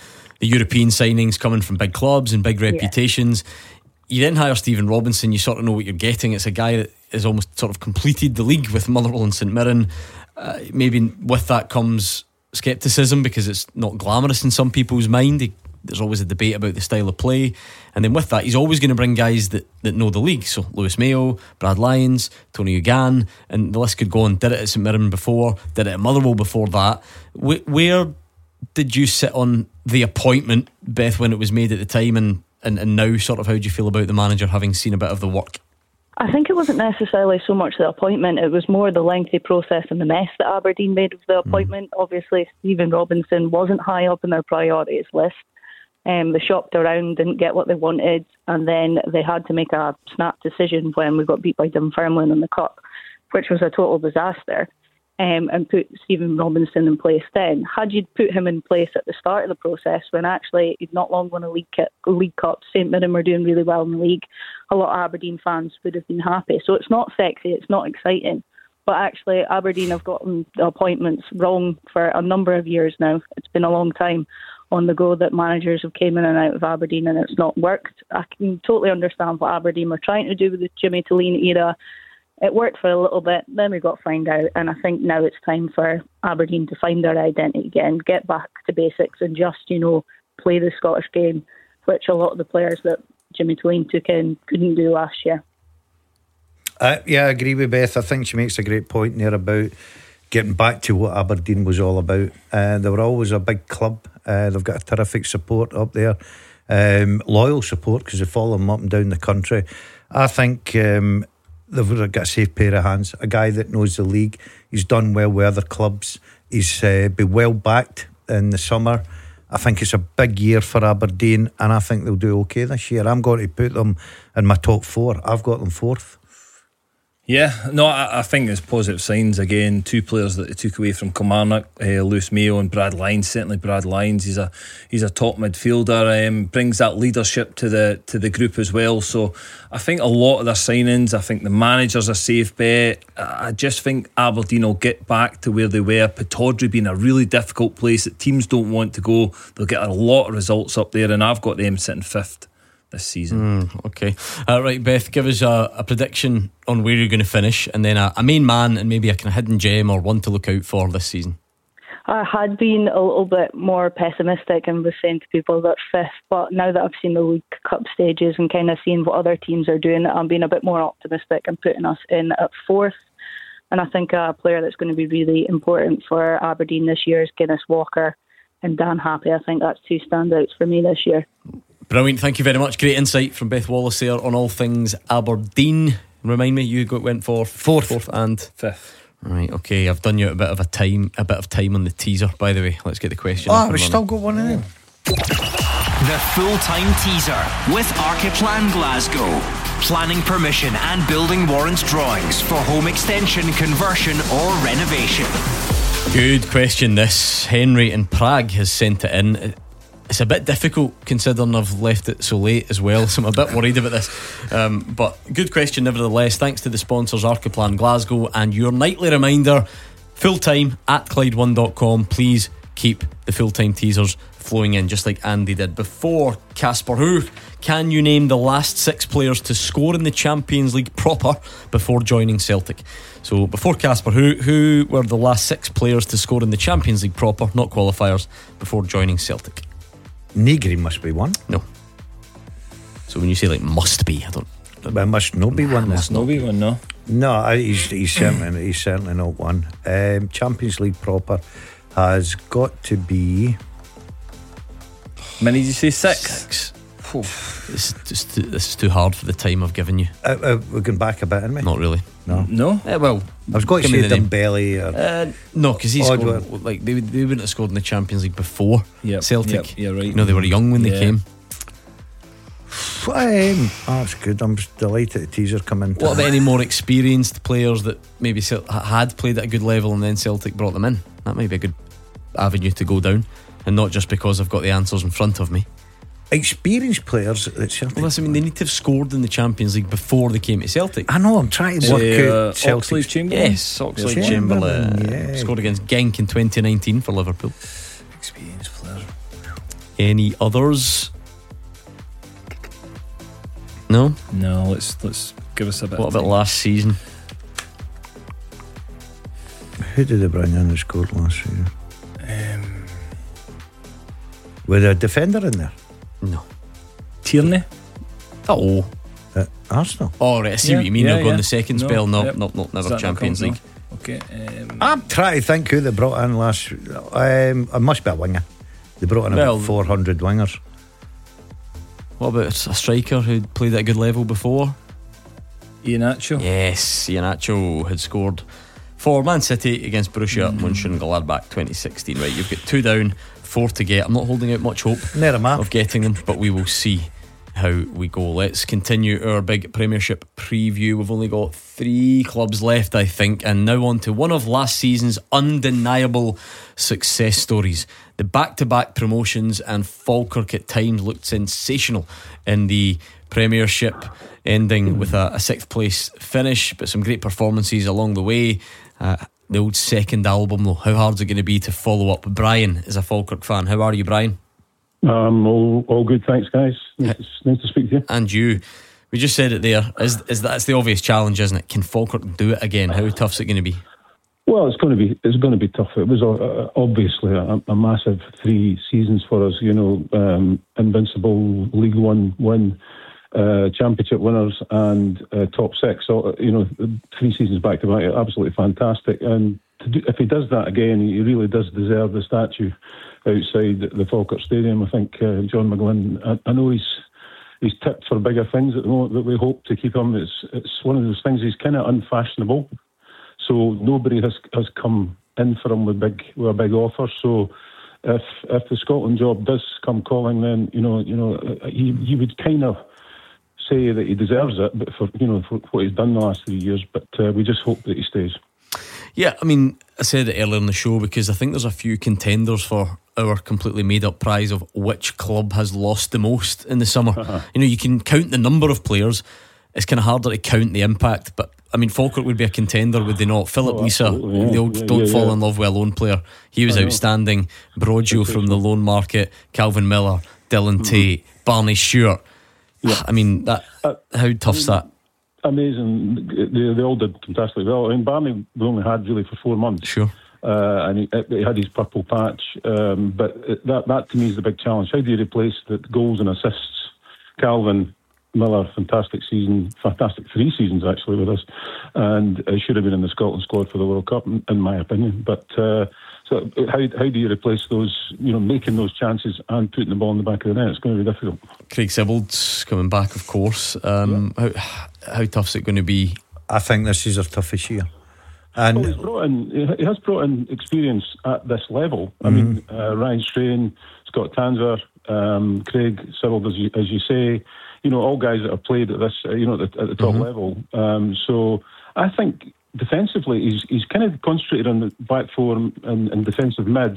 the European signings coming from big clubs and big reputations. Yeah. You then hire Stephen Robinson, you sort of know what you're getting. It's a guy that has almost sort of completed the league with Motherwell and St Mirren. Uh, maybe with that comes scepticism because it's not glamorous in some people's mind. He, there's always a debate about the style of play, and then with that he's always going to bring guys that, that know the league. So Lewis Mayo, Brad Lyons, Tony Ugan, and the list could go on. Did it at St Mirren before, did it at Motherwell before that. Wh- where did you sit on the appointment, Beth, when it was made at the time, and, and, and now sort of how do you feel about the manager having seen a bit of the work? I think it wasn't necessarily so much the appointment, it was more the lengthy process and the mess that Aberdeen made of the appointment. Mm. Obviously Stephen Robinson wasn't high up in their priorities list. Um, they shopped around, didn't get what they wanted, and then they had to make a snap decision when we got beat by Dunfermline in the Cup, which was a total disaster, um, and put Stephen Robinson in place then. Had you put him in place at the start of the process, when actually he'd not long won a League, league Cup, St Mirren were doing really well in the league, a lot of Aberdeen fans would have been happy. So it's not sexy, it's not exciting, but actually Aberdeen have gotten the appointments wrong for a number of years now. It's been a long time on the go that managers have came in and out of Aberdeen and it's not worked. I can totally understand what Aberdeen were trying to do with the Jimmy Tulane era. It worked for a little bit, then we got found out, and I think now it's time for Aberdeen to find their identity again, get back to basics and just, you know, play the Scottish game, which a lot of the players that Jimmy Tulane took in couldn't do last year. Uh, yeah, I agree with Beth. I think she makes a great point there about getting back to what Aberdeen was all about. Uh, they were always a big club. Uh, they've got a terrific support up there, um, loyal support because they follow them up and down the country. I think um, they've got a safe pair of hands, a guy that knows the league. He's done well with other clubs. He's uh, been well backed in the summer. I think it's a big year for Aberdeen, and I think they'll do okay this year. I'm going to put them in my top four. I've got them fourth. Yeah, no, I, I think there's positive signs again. Two players that they took away from Kilmarnock, uh, Lewis Mayo and Brad Lyons. Certainly, Brad Lyons, he's a he's a top midfielder. Um, brings that leadership to the to the group as well. So I think a lot of their signings. I think the manager's a safe bet. I just think Aberdeen will get back to where they were. Pittodrie being a really difficult place that teams don't want to go. They'll get a lot of results up there, and I've got them sitting fifth this season. Mm, okay. Uh, right, Beth, give us a, a prediction on where you're going to finish, and then a, a main man and maybe a kind of hidden gem or one to look out for this season. I had been a little bit more pessimistic and was saying to people that fifth, but now that I've seen the League Cup stages and kind of seen what other teams are doing, I'm being a bit more optimistic and putting us in at fourth. And I think a player that's going to be really important for Aberdeen this year is Guinness Walker and Dan Happy. I think that's two standouts for me this year. Brilliant, thank you very much. Great insight from Beth Wallace there on all things Aberdeen. Remind me, you got, went for fourth, fourth and fifth. Right, okay, I've done you a bit of a time a bit of time on the teaser, by the way. Let's get the question. Oh, we still got one in there. The full-time teaser with Archiplan Glasgow. Planning permission and building warrant drawings for home extension, conversion or renovation. Good question this. Henry in Prague has sent it in. It's a bit difficult considering I've left it so late as well, so I'm a bit worried about this, um, but good question nevertheless. Thanks to the sponsors Archiplan Glasgow, and your nightly reminder, full time at Clyde one dot com. Please keep the full time teasers flowing in, just like Andy did before. Casper, who can you name the last six players to score in the Champions League proper before joining Celtic? So before Casper, who who were the last six players to score in the Champions League proper, not qualifiers, before joining Celtic? Negri must be one. No. So when you say like must be, I don't. Well, must not be one. Must not be one. No. No, I, he's he's certainly he's certainly not one. Um, Champions League proper has got to be. How many did you say? Six. Six. This is just too, this is too hard for the time I've given you. Uh, uh, we're going back a bit, aren't we? Not really. No. No. Uh, well, I was going to say Dembele. Or uh, no, because he scored. Like they, they wouldn't have scored in the Champions League before yep. Celtic. Yep. Yeah, right. You know, they were young when yeah. they came. Um, oh, that's good. I'm delighted the teaser come in. What about any more experienced players that maybe had played at a good level and then Celtic brought them in? That might be a good avenue to go down, and not just because I've got the answers in front of me. Experienced players at Celtic. Well, listen, I mean, they need to have scored in the Champions League before they came to Celtic. I know, I'm trying to work uh, out Celtic. Chamberlain. Yes, Oxlade Chamberlain. Yeah. Scored against Genk in twenty nineteen for Liverpool. Experienced player. Any others? No? No, let's let's give us a bit. What of about time. last season? Who did they bring in who scored last year? Um, With a defender in there? No. Tierney? Oh. Uh, Arsenal? Oh, right, I see Yeah, what you mean. yeah, You're going yeah. the second No, spell. No, yep. no, no, Is never that Champions not League. no? Okay. Um, I'm trying to think who they brought in last. Um, it must be a winger. They brought in Well- about four hundred wingers. What about a striker who'd played at a good level before? Iheanacho? Yes, Iheanacho had scored for Man City against Borussia Mm. Mönchengladbach twenty sixteen. Right, you've got two down, four to get. I'm not holding out much hope Never mind. of getting them, but we will see how we go. Let's continue our big Premiership preview. We've only got three clubs left, I think, and now on to one of last season's undeniable success stories. The back-to-back promotions, and Falkirk at times looked sensational in the Premiership, ending with a, a sixth place finish, but some great performances along the way. Uh, the old second album though, how hard is it going to be to follow up? Brian is a Falkirk fan. How are you, Brian? Um, all, all good, thanks, guys. Nice, to, nice to speak to you. And you, we just said it there. Is is that's the obvious challenge, isn't it? Can Falkirk do it again? How tough's it going to be? Well, it's going to be it's going to be tough. It was uh, obviously a, a massive three seasons for us. You know, um, invincible League One win, uh, Championship winners, and uh, top six. So you know, three seasons back to back, absolutely fantastic. And to do, if he does that again, he really does deserve the statue outside the Falkirk Stadium. I think uh, John McGlynn. I, I know he's he's tipped for bigger things at the moment, but we hope to keep him. It's it's one of those things. He's kind of unfashionable, so nobody has has come in for him with big with a big offer. So if if the Scotland job does come calling, then you know you know he he would kind of say that he deserves it, but for you know for what he's done the last three years. But uh, we just hope that he stays. Yeah, I mean, I said it earlier in the show because I think there's a few contenders for our completely made up prize of which club has lost the most in the summer. Uh-huh. You know, you can count the number of players. It's kind of harder to count the impact, but I mean, Falkirk would be a contender, would they not? Philip Oh, Lisa, yeah, the old yeah, don't yeah, fall yeah. in love with a loan player. He was I know. outstanding. Broggio from the loan market, Calvin Miller, Dylan Mm-hmm. Tate, Barney Stewart. Yeah. I mean, that Uh, how tough's that? Amazing. They, they all did fantastically well. I mean, Barney we only had really for four months. Sure. Uh, and he, he had his purple patch. Um, but it, that, that to me is the big challenge. How do you replace the goals and assists? Calvin Miller, fantastic season, fantastic three seasons actually with us, and he should have been in the Scotland squad for the World Cup, in, in my opinion. But uh, so how how do you replace those? You know, making those chances and putting the ball in the back of the net. It's going to be difficult. Craig Sibbald's coming back, of course. Um, Yeah. How how tough's it going to be? I think this is our toughest year. And well, he's brought in, he has brought in experience at this level. I mean, uh, Ryan Strain, Scott Tanzer, um, Craig Sibbald, as you, as you say, you know, all guys that have played at this, uh, you know, at the, at the top Mm-hmm. level. Um, so I think defensively, he's he's kind of concentrated on the back four and, and defensive mids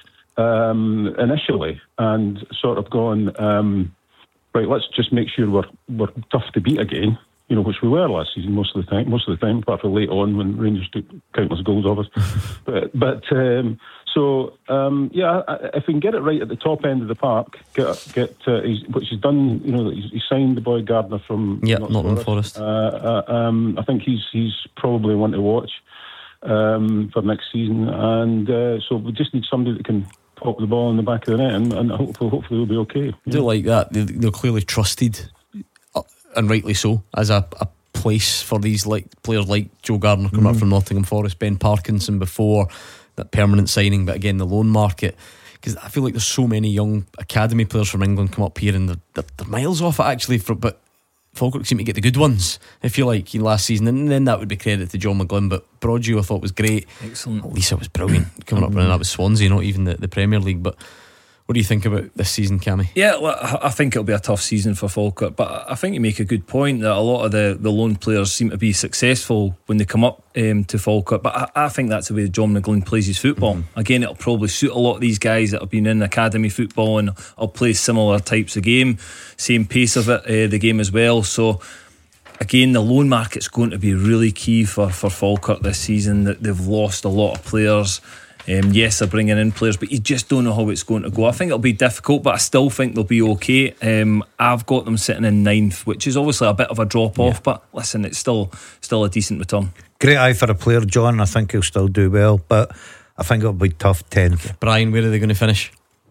um, initially, and sort of gone, um, right, let's just make sure we're we're tough to beat again. You know, which we were last season most of the time, most of the time, apart from late on when Rangers took countless goals off us. but but um, so um, yeah, if we can get it right at the top end of the park, get get uh, he's, which he's done. You know, he's, he's signed the boy Gardner from Yeah, Nottingham Forest. Uh, uh, um, I think he's he's probably one to watch um, for next season, and uh, so we just need somebody that can pop the ball in the back of the net, and, and hopefully hopefully we'll be okay. I do like that. They, they're clearly trusted, uh, and rightly so, as a, a place for these like players like Joe Gardner coming up Mhm. from Nottingham Forest, Ben Parkinson before that permanent signing, but again the loan market. Because I feel like there's so many young academy players from England come up here, and they're, they're, they're miles off it actually. For but Falkirk seem to get the good ones, if you like, in last season, and then that would be credit to John McGlynn. But Broggio I thought was great. Excellent. Lisa was brilliant coming up running that with Swansea, not even the, the Premier League. But what do you think about this season, Cammy? Yeah, well, I I think it'll be a tough season for Falkirk, but I think you make a good point that a lot of the, the loan players seem to be successful when they come up um, to Falkirk, but I, I think that's the way John McGlynn plays his football. Mm-hmm. Again, it'll probably suit a lot of these guys that have been in academy football and will play similar types of game, same pace of it, uh, the game as well. So again, the loan market's going to be really key for, for Falkirk this season. That they've lost a lot of players. Um, yes, they're bringing in players, but you just don't know how it's going to go. I think it'll be difficult, but I still think they'll be okay. Um, I've got them sitting in ninth, which is obviously a bit of a drop off, yeah. but listen, it's still still a decent return. Great eye for a player, John. I think he'll still do well, but I think it'll be tough. tenth. Okay. Brian, where are they going to finish?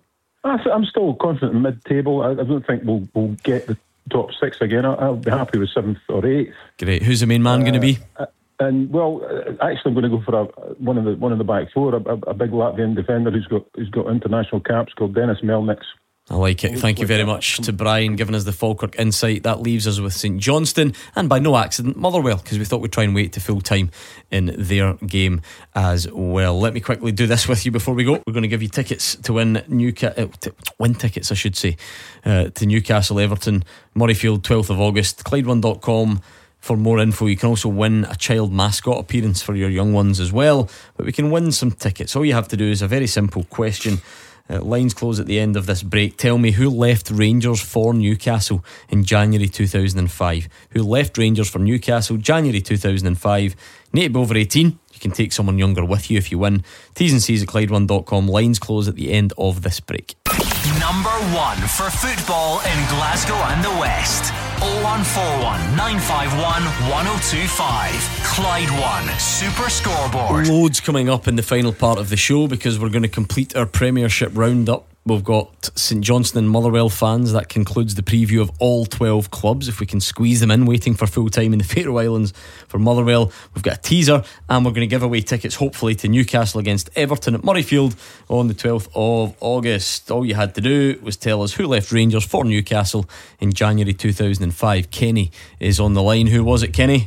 I'm still confident in mid-table. I, I don't think we'll, we'll get the top six again. I'll, I'll be happy with seventh or eighth. Great. Who's the main man uh, going to be? Uh, And well, actually, I'm going to go for a, one of the one of the back four, a, a big Latvian defender who's got who's got international caps, called Dennis Melniks. I like it. Thank you very much to Brian giving us the Falkirk insight. That leaves us with St Johnstone, and by no accident Motherwell, because we thought we'd try and wait to full time in their game as well. Let me quickly do this with you before we go. We're going to give you tickets to win Newcastle, uh, t- win tickets I should say uh, to Newcastle, Everton, Murrayfield, twelfth of August. Clyde one dot com for more info. You can also win a child mascot appearance for your young ones as well, but we can win some tickets. All you have to do is a very simple question. Uh, lines close at the end of this break. Tell me who left Rangers for Newcastle in January two thousand five. Who left Rangers for Newcastle January two thousand five? Need to be over eighteen. You can take someone younger with you if you win. T's and C's at Clyde one dot com. Lines close at the end of this break. Number one for football in Glasgow and the West. oh one four one, nine five one, one oh two five. Clyde One Super Scoreboard. Loads coming up in the final part of the show, because we're going to complete our Premiership roundup. We've got St Johnstone and Motherwell fans. That concludes the preview of all twelve clubs, if we can squeeze them in, waiting for full time in the Faroe Islands for Motherwell. We've got a teaser, and we're going to give away tickets hopefully to Newcastle against Everton at Murrayfield on the twelfth of August. All you had to do was tell us who left Rangers for Newcastle in January two thousand five. Kenny is on the line. Who was it, Kenny?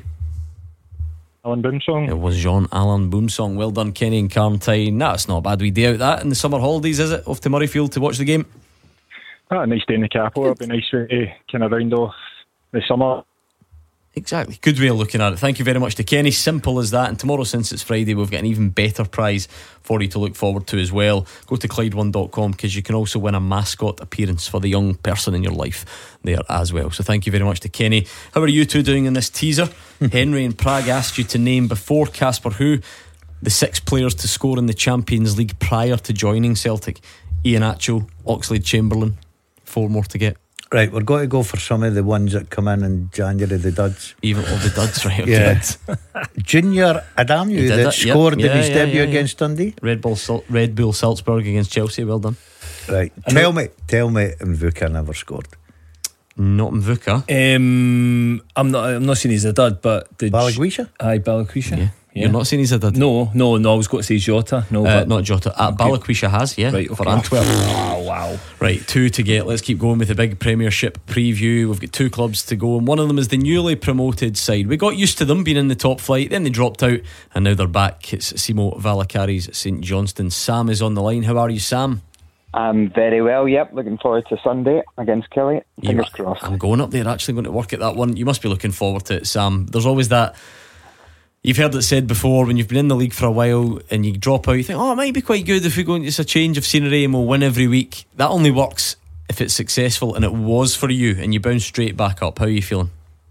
Alan Boomsong. It was Jean Alan Boomsong. Well done, Kenny and Carntine. That's not a bad wee day out that in the summer holidays, is it? Off to Murrayfield to watch the game. Ah, a nice day in the capital. It'd be nice way to kind of round off the summer. Exactly. Good way of looking at it. Thank you very much to Kenny. Simple as that. And tomorrow, since it's Friday, we've got an even better prize for you to look forward to as well. Go to Clyde one dot com, because you can also win a mascot appearance for the young person in your life there as well. So thank you very much to Kenny. How are you two doing in this teaser? Henry and Prague asked you to name, before Casper who, the six players to score in the Champions League prior to joining Celtic. Ian Acho, Oxlade Chamberlain. Four more to get. Right, we're going to go for some of the ones that come in in January, the duds. Even all the duds, right? Okay. Yeah. Junior Adamu that it. scored yep. in yeah, his yeah, debut yeah, against yeah. Dundee. Red Bull, Sal- Red Bull Salzburg against Chelsea. Well done. Right, and tell me, tell me, Mvuka never scored. Not Mvuka. Um, I'm not. I'm not saying he's a dud, but did Balagwisha? Aye, Balagwisha. Yeah. Yeah. You're not saying he's a dud? No, no, no. I was going to say Jota. No, uh, but not Jota. Uh, okay. Balakwisha has, yeah, right, okay. for Antwerp. Oh, wow. Right, two to get. Let's keep going with the big Premiership preview. We've got two clubs to go, and one of them is the newly promoted side. We got used to them being in the top flight, then they dropped out, and now they're back. It's Simo Valakari's St Johnstone. Sam is on the line. How are you, Sam? I'm very well, yep. Looking forward to Sunday against Kelly. Fingers you, crossed. I'm going up there, actually going to work at that one. You must be looking forward to it, Sam. There's always that. You've heard it said before, when you've been in the league for a while and you drop out, you think, oh, it might be quite good if we go into just a change of scenery and we'll win every week. That only works if it's successful, and it was for you, and you bounce straight back up. How are you feeling?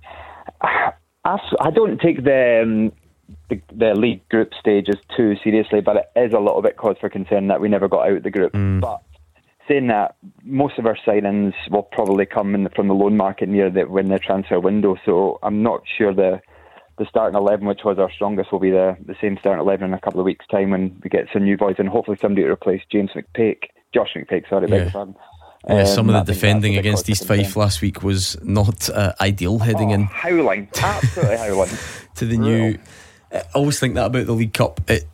I, I don't take the, um, the the league group stages too seriously, but it is a little bit cause for concern that we never got out of the group. Mm. But saying that, most of our signings will probably come in the, from the loan market near the, when the transfer window, so I'm not sure the the starting eleven, which was our strongest, will be the, the same starting eleven in a couple of weeks' time when we get some new boys and hopefully somebody to replace James McPake. Josh McPake, sorry, yeah. beg your pardon. Yeah, um, some of the defending against East Fife last week was not uh, ideal heading oh, in. Howling, absolutely howling. To the new. I always think that about the League Cup. It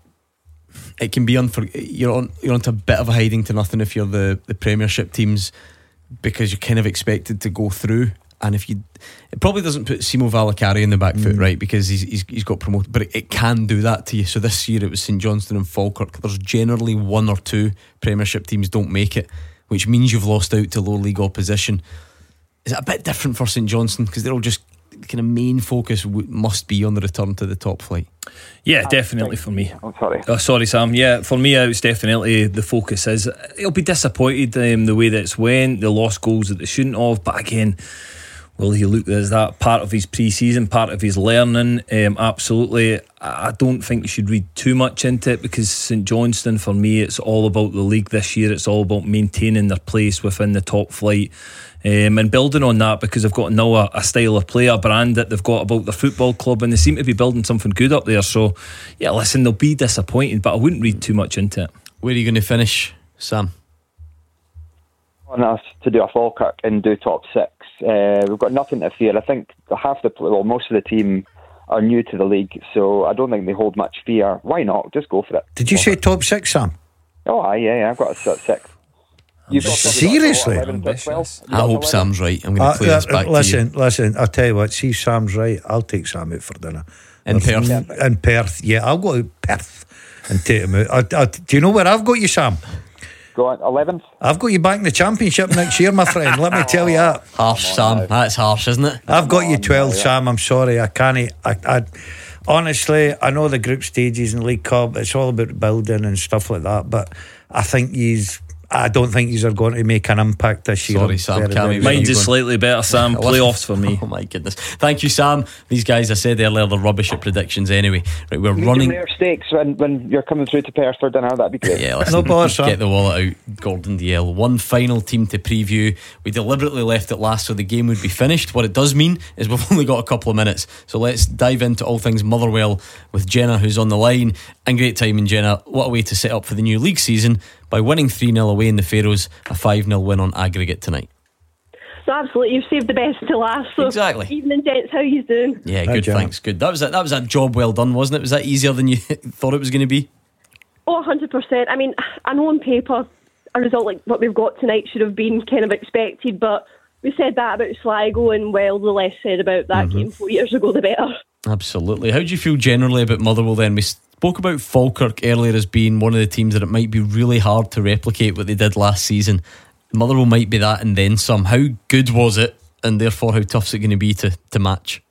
it can be unfor- you're on you're onto a bit of a hiding to nothing if you're the, the Premiership teams, because you're kind of expected to go through. And if you, it probably doesn't put Simo Valakari in the back foot, mm. right? Because he's, he's he's got promoted, but it, it can do that to you. So this year it was St Johnstone and Falkirk. There's generally one or two Premiership teams don't make it, which means you've lost out to low league opposition. Is it a bit different for St Johnstone, because they're all just kind of main focus w- must be on the return to the top flight? Yeah, definitely for me. I'm sorry. Oh, sorry, Sam. Yeah, for me, it's definitely the focus is. It'll be disappointed um, the way that it's went. They lost goals that they shouldn't have, but again, Will he look as that part of his pre-season, part of his learning? Um, absolutely. I don't think you should read too much into it, because St Johnstone, for me, it's all about the league this year. It's all about maintaining their place within the top flight, um, and building on that, because they've got now a, a style of play, a brand that they've got about their football club, and they seem to be building something good up there. So yeah, listen, they'll be disappointed, but I wouldn't read too much into it. Where are you going to finish, Sam? On us to do a Falkirk and do top six. Uh, we've got nothing to fear. I think half the well, most of the team are new to the league, so I don't think they hold much fear. Why not? Just go for it. Did you say top six, Sam? Oh, aye, yeah, yeah. I've got a six. You've got Seriously? got eleven, twelve. I hope Sam's right. I'm going to play uh, this back listen, to you. Listen, I'll tell you what, see if Sam's right, I'll take Sam out for dinner. In Perth? In Perth, yeah, I'll go to Perth and take him out. I, I, do you know where I've got you, Sam? Go on, eleventh. I've got you back in the Championship next year, my friend. Let me tell you that. Harsh, Sam. That's harsh, isn't it? I've got you twelve, Sam. I'm sorry, I can't. I, I honestly, I know the group stages and League Cup. It's all about building and stuff like that. But I think he's. I don't think he's going to make an impact this year. Sorry, Sam. Very, Cammy, very Mine's just slightly better, Sam. Playoffs for me. Oh my goodness. Thank you, Sam. These guys, I said earlier, they're rubbish at predictions anyway. Right, we're Medium running. rare steaks when, when you're coming through to Perth for dinner. That'd be great. Yeah, listen, No bother, Sam. get the wallet out. Gordon Dalziel. One final team to preview. We deliberately left it last so the game would be finished. What it does mean is we've only got a couple of minutes. So let's dive into all things Motherwell with Jenna, who's on the line. And great timing, Jenna. What a way to set up for the new league season by winning three nil away in the Faroes, a five nil win on aggregate tonight. So absolutely, you've saved the best to last. So exactly. Evening, gents, how are you doing? Yeah, good, thanks, good. That was a, that was a job well done, wasn't it? Was that easier than you thought it was going to be? Oh, one hundred percent. I mean, I know on paper a result like what we've got tonight should have been kind of expected, but we said that about Sligo, and well, the less said about that Mm-hmm. game four years ago, the better. Absolutely. How do you feel generally about Motherwell then? We spoke about Falkirk earlier as being one of the teams that it might be really hard to replicate what they did last season. Motherwell might be that and then some. How good was it, and therefore how tough is it going to be to, to match?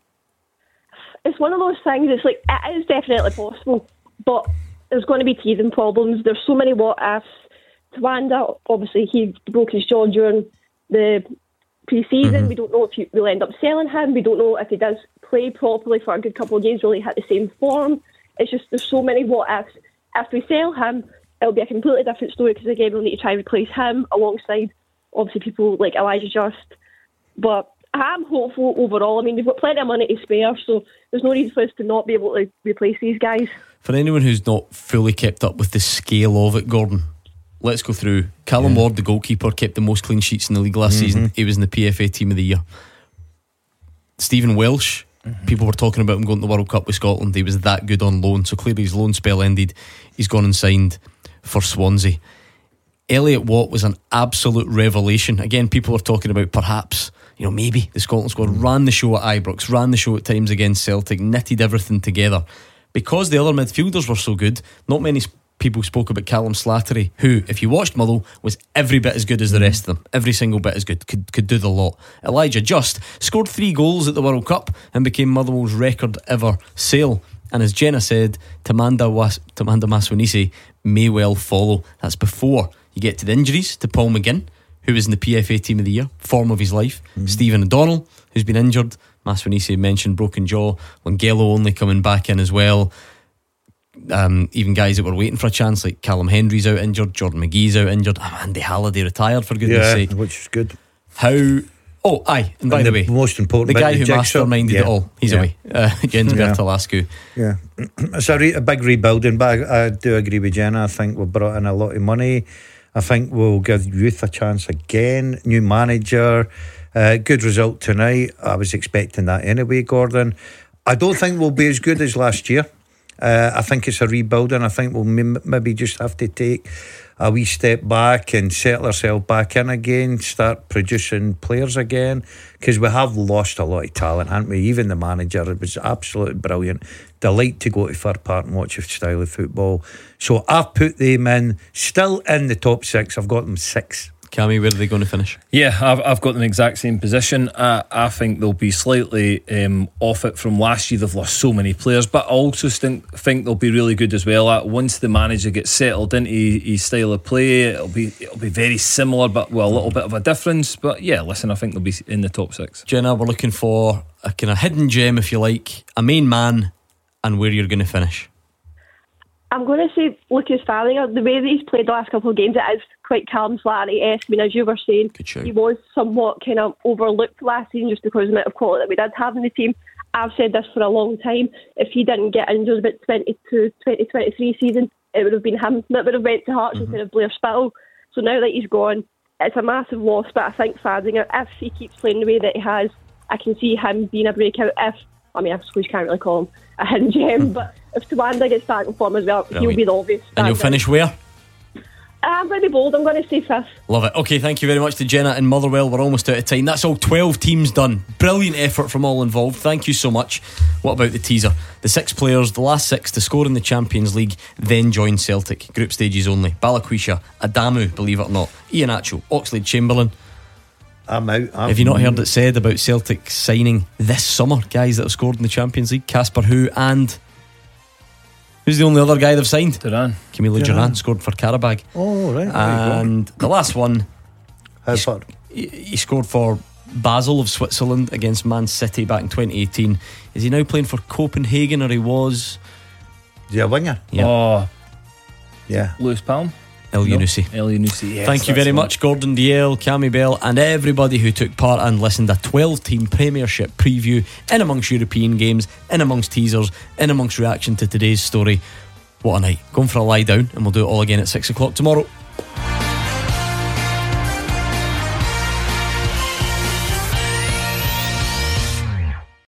It's one of those things, it's like, it is definitely possible, but there's going to be teething problems. There's so many what-ifs. Tawanda, obviously, he broke his jaw during the pre-season. Mm-hmm. We don't know if he, we'll end up selling him. We don't know if he does play properly for a good couple of games, will he hit the same form? It's just, there's so many what-ifs. If we sell him, it'll be a completely different story, because again, we'll need to try and replace him alongside, obviously, people like Elijah Just. But I'm hopeful overall. I mean, we've got plenty of money to spare, so there's no reason for us to not be able to replace these guys. For anyone who's not fully kept up with the scale of it, Gordon, let's go through. Callum Yeah. Ward, the goalkeeper, kept the most clean sheets in the league last Mhm. season. He was in the P F A Team of the Year. Stephen Welsh, people were talking about him going to the World Cup with Scotland. He was that good on loan, so clearly his loan spell ended. He's gone and signed for Swansea. Elliot Watt was an absolute revelation. Again, people are talking about perhaps, you know, maybe the Scotland squad ran the show at Ibrox, ran the show at times against Celtic, knitted everything together. Because the other midfielders were so good, not many people spoke about Callum Slattery, who, if you watched Motherwell, was every bit as good as the rest of them. Every single bit as good. Could could do the lot. Elijah Just scored three goals at the World Cup and became Motherwell's record ever sale. And as Jenna said, Tamanda, Was- Tamanda Maswanise may well follow. That's before you get to the injuries to Paul McGinn, who was in the P F A Team of the Year, form of his life. Mm-hmm. Stephen O'Donnell, who's been injured. Maswanise mentioned broken jaw. Longelo only coming back in as well. Um, even guys that were waiting for a chance, like Callum Hendry's out injured, Jordan McGee's out injured. Oh, Andy Halliday retired, for goodness yeah, sake. Which is good. How... Oh, aye, and by and the, the way, most important the guy who jigsaw, masterminded yeah. it all, he's yeah. away. Uh, Jens Yeah. Bertolascu. Yeah, it's a, re- a big rebuilding, but I, I do agree with Jenna. I think we've brought in a lot of money. I think we'll give youth a chance again. New manager, uh, good result tonight. I was expecting that anyway, Gordon. I don't think we'll be as good as last year. Uh, I think it's a rebuilding. I think we'll m- maybe just have to take a wee step back and settle ourselves back in again, start producing players again, because we have lost a lot of talent, haven't we? Even the manager, it was absolutely brilliant. Delight to go to Fir Park and watch a style of football. So I've put them in, still in the top six. I've got them six. Cammy, where are they going to finish? Yeah, I've, I've got the exact same position. I, I think they'll be slightly um, off it from last year. They've lost so many players, but I also think, think they'll be really good as well. Uh, once the manager gets settled into his style of play, it'll be it'll be very similar, but with a little bit of a difference. But yeah, listen, I think they'll be in the top six. Jenna, we're looking for a kind of hidden gem, if you like, a main man, and where you're going to finish. I'm going to say Lucas Farringer. The way that he's played the last couple of games, it is quite Callum Flaherty-esque. I mean, as you were saying, he was somewhat kind of overlooked last season just because of the amount of quality that we did have in the team. I've said this for a long time. If he didn't get injured about twenty-two twenty twenty-three season, it would have been him that would have went to Hearts mm-hmm. instead of Blair Spittle. So now that he's gone, it's a massive loss. But I think Farringer, if he keeps playing the way that he has, I can see him being a breakout. If I mean, I suppose you can't really call him a hidden gem, but if Tawanda gets back in form as well, Brilliant. He'll be the obvious. And you'll finish where? I'm going to be bold. I'm going to say fifth. Love it. Okay, thank you very much to Jenna and Motherwell. We're almost out of time. That's all twelve teams done. Brilliant effort from all involved. Thank you so much. What about the teaser? The six players, the last six to score in the Champions League, then join Celtic. Group stages only. Balaquisha, Adamu, believe it or not, Iheanacho, Oxlade-Chamberlain. I'm out. I'm have you not heard it said about Celtic signing this summer guys that have scored in the Champions League? Casper Hu and who's the only other guy they've signed? Duran. Camilo Duran scored for Karabag. Oh right. And the last one, How he, far? He, he scored for Basel of Switzerland against Man City back in twenty eighteen. Is he now playing for Copenhagen, or he was? Is he a winger? Yeah. Oh, yeah. Lewis Palm. El Yunusi. El Yunusi, yes. Thank you very one. much, Gordon Dalziel, Cammy Bell, and everybody who took part and listened. A twelve team Premiership preview in amongst European games, in amongst teasers, in amongst reaction to today's story. What a night. Going for a lie down, and we'll do it all again at six o'clock tomorrow.